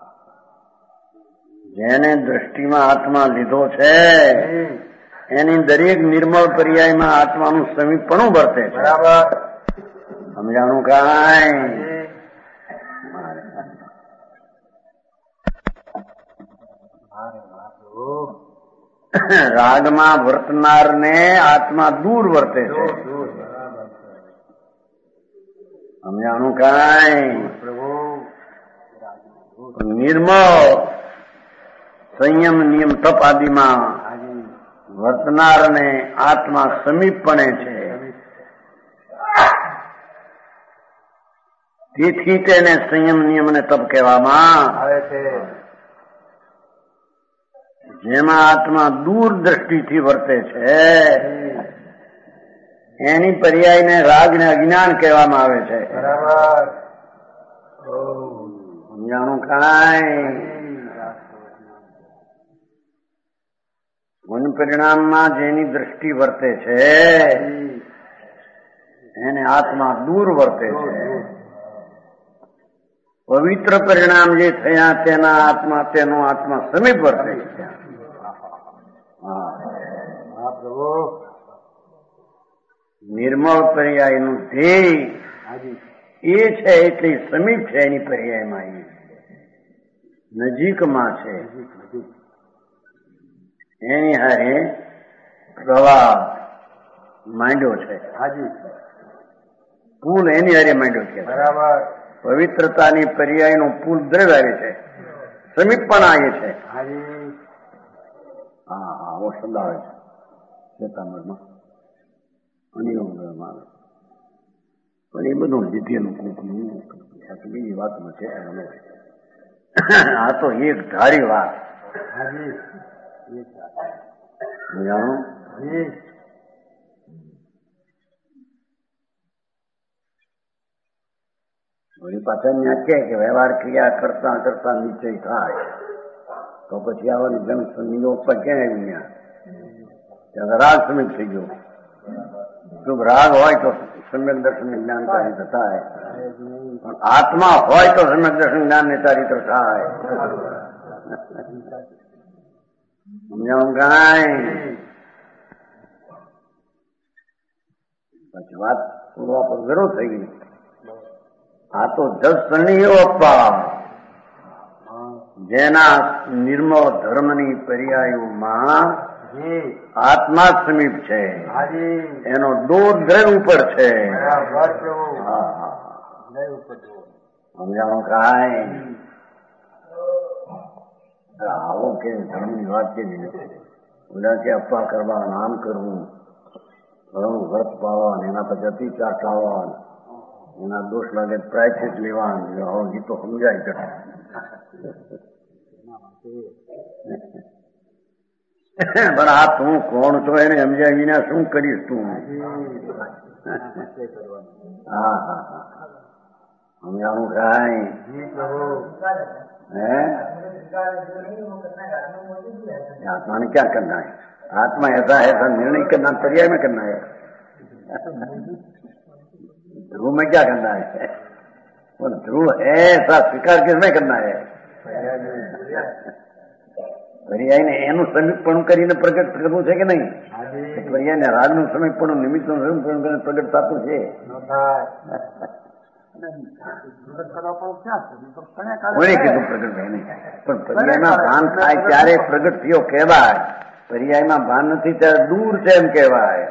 S1: જેને દ્રષ્ટિમાં આત્મા લીધો છે એની દરેક નિર્મળ પર્યાયમાં આત્માનું સમીપપણું વર્તે છે. બરાબર સમજાણું કાંઈ. રાગમાં વર્તનાર ને આત્મા દૂર વર્તે છે. સમજાણું કાંઈ. નિર્મળ સંયમ નિયમ તપ આદિમાં વર્તનાર ને આત્મા સમીપપણે છે. તેથી તેને સંયમ નિયમ ને તપ કહેવામાં આવે છે. જેમાં આત્મા દૂર દ્રષ્ટિથી વર્તે છે એની પર્યાયને રાગ ને અજ્ઞાન કહેવામાં આવે છે. બરાબર સમજાણું કાંઈ. ગુણ પરિણામમાં જેની દ્રષ્ટિ વર્તે છે એને આત્મા દૂર વર્તે છે. પવિત્ર પરિણામ જે થયા તેના આત્મા તેનો આત્મા સમીપ વર્તે છે. નિર્મળ પર્યાયનું ધ્યેય એ છે એટલે સમીપ છે. એની પર્યાયમાં નજીકમાં છે એની હારે પ્રવાહ માંડ્યો છે.
S2: હાજી
S1: પુલ એની હારે માંડ્યો છે.
S2: બરાબર.
S1: પવિત્રતાની પર્યાયનો પુલ દ્રવ્ય છે, સમીપ પણ આવે છે.
S2: હાજી
S1: હા હા આવો શબ્દ આવે છે શ્વેતાંબરમાં, અનિયોગમાં આવે. પણ એ બધું લીધેલું કોકનું બીજી વાતમાં છે. આ તો એક ધારી વાત.
S2: હાજી
S1: જાણો
S2: જી
S1: વળી પાછા ત્યાં કહે કે વ્યવહાર ક્રિયા કરતા કરતા નિશ્ચય થાય તો પછી આવવાની જન સંયોગ પર ક્યાં આવી ત્યાં ત્યાં રાગ સમીપ થઈ ગયો. શુભ રાગ હોય તો સમ્યક દર્શન જ્ઞાન ચારિત્ર થાય, પણ આત્મા હોય તો સમ્યક દર્શન જ્ઞાન ને ચારિત્ર થાય. સમજાવું કાંઈ? પછી વાત પૂરવા પર જરૂર થઈ ગઈ. આ તો જસ સણીઓ અપ્પા જેના નિર્મળ ધર્મની પર્યાયોમાં આત્મા જ સમીપ છે, એનો દૂર દ્રવ ઉપર છે. સમજાણો કાંઈ? આવો કે ધર્મની વાત કેવી નથી. બધા કે અપ્પા કરવા, નામ કરવું, ઘણું વ્રત પાળવા, એના પછી અતિચાર ટાળવા, એના દોષ લાગે પ્રાયશ્ચિત લેવાનું, એ તો સમજાય છે. પણ આ તું કોણ છો એને સમજાય વિના શું કરીશ તું? હા હા હા સમજાણું કાંઈ? હે आत्मा ने क्या करना है? आत्मा ऐसा ऐसा निर्णय करना पर्याय में करना है, ध्रुव में क्या करना है? वो ध्रुव है ऐसा स्वीकार किसमें करना है? पर्याय ने એનું સમીપપણું કરીને પ્રગટ કરવું છે કે નહીં? પર્યાય ને રાગનું સમીપપણું નિમિત્તનું સમીપપણું કરીને પ્રગટ થતું છે. કોને કીધું પ્રગટ થાય નહીં? પણ પર્યાયમાં ભાન થાય ત્યારે પ્રગટ થયો કહેવાય, પર્યાયમાં ભાન નથી ત્યારે દૂર છે એમ કહેવાય.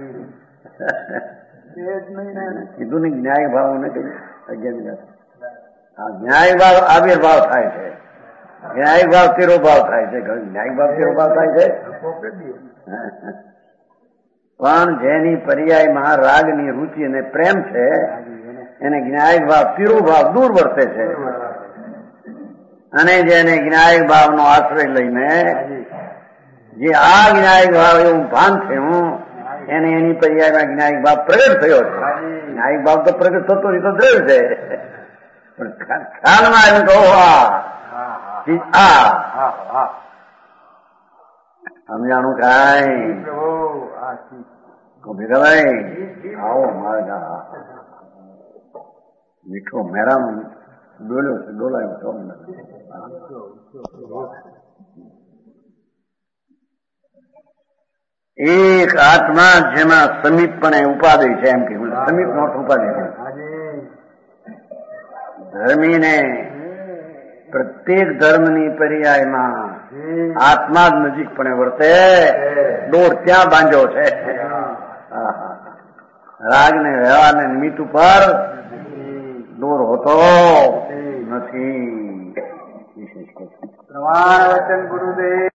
S1: કીધું નહીં ન્યાય ભાવ ને કહ્યું અગિયાર. આ ન્યાય ભાવ આવિર્ભાવ થાય છે, ન્યાય ભાવ તિરોભાવ થાય છે. ન્યાય ભાવ તિરોભાવ થાય છે, પણ જેની પર્યાયમાં રાગની રુચિ અને પ્રેમ છે એને જ્ઞાયક ભાવ તિરોભાવ દૂર વર્તે છે, અને જેને જ્ઞાયક ભાવનો આશ્રય લઈને જે આ જ્ઞાયક ભાવ એવું ભાન થયું એને એની પર્યાયમાં જ્ઞાયક ભાવ પ્રગટ થયો છે. જ્ઞાયક ભાવ તો પ્રગટ થતો એ તો દ્રવ છે, પણ ખ્યાલમાં એમ કહો આ સમજાણું કાંઈ? ભેગા ભાઈ આવો મારા મીઠો મેરામ ડોલ્યો છે, ડોલાયો છો. એક આત્મા જેમાં સમીપપણે ઉપાધિ છે એમ કે સમીપ નોટ ઉપાધિ છે. ધર્મીને પ્રત્યેક ધર્મની પર્યાયમાં આત્મા જ નજીકપણે વર્તે, દોર ત્યાં બાંધ્યો છે. રાગ ને વ્યવહાર ને નિમિત્ત ઉપર દૂર હોતો નથી. વિશેષ પ્રમાણ વચન ગુરુદેવ.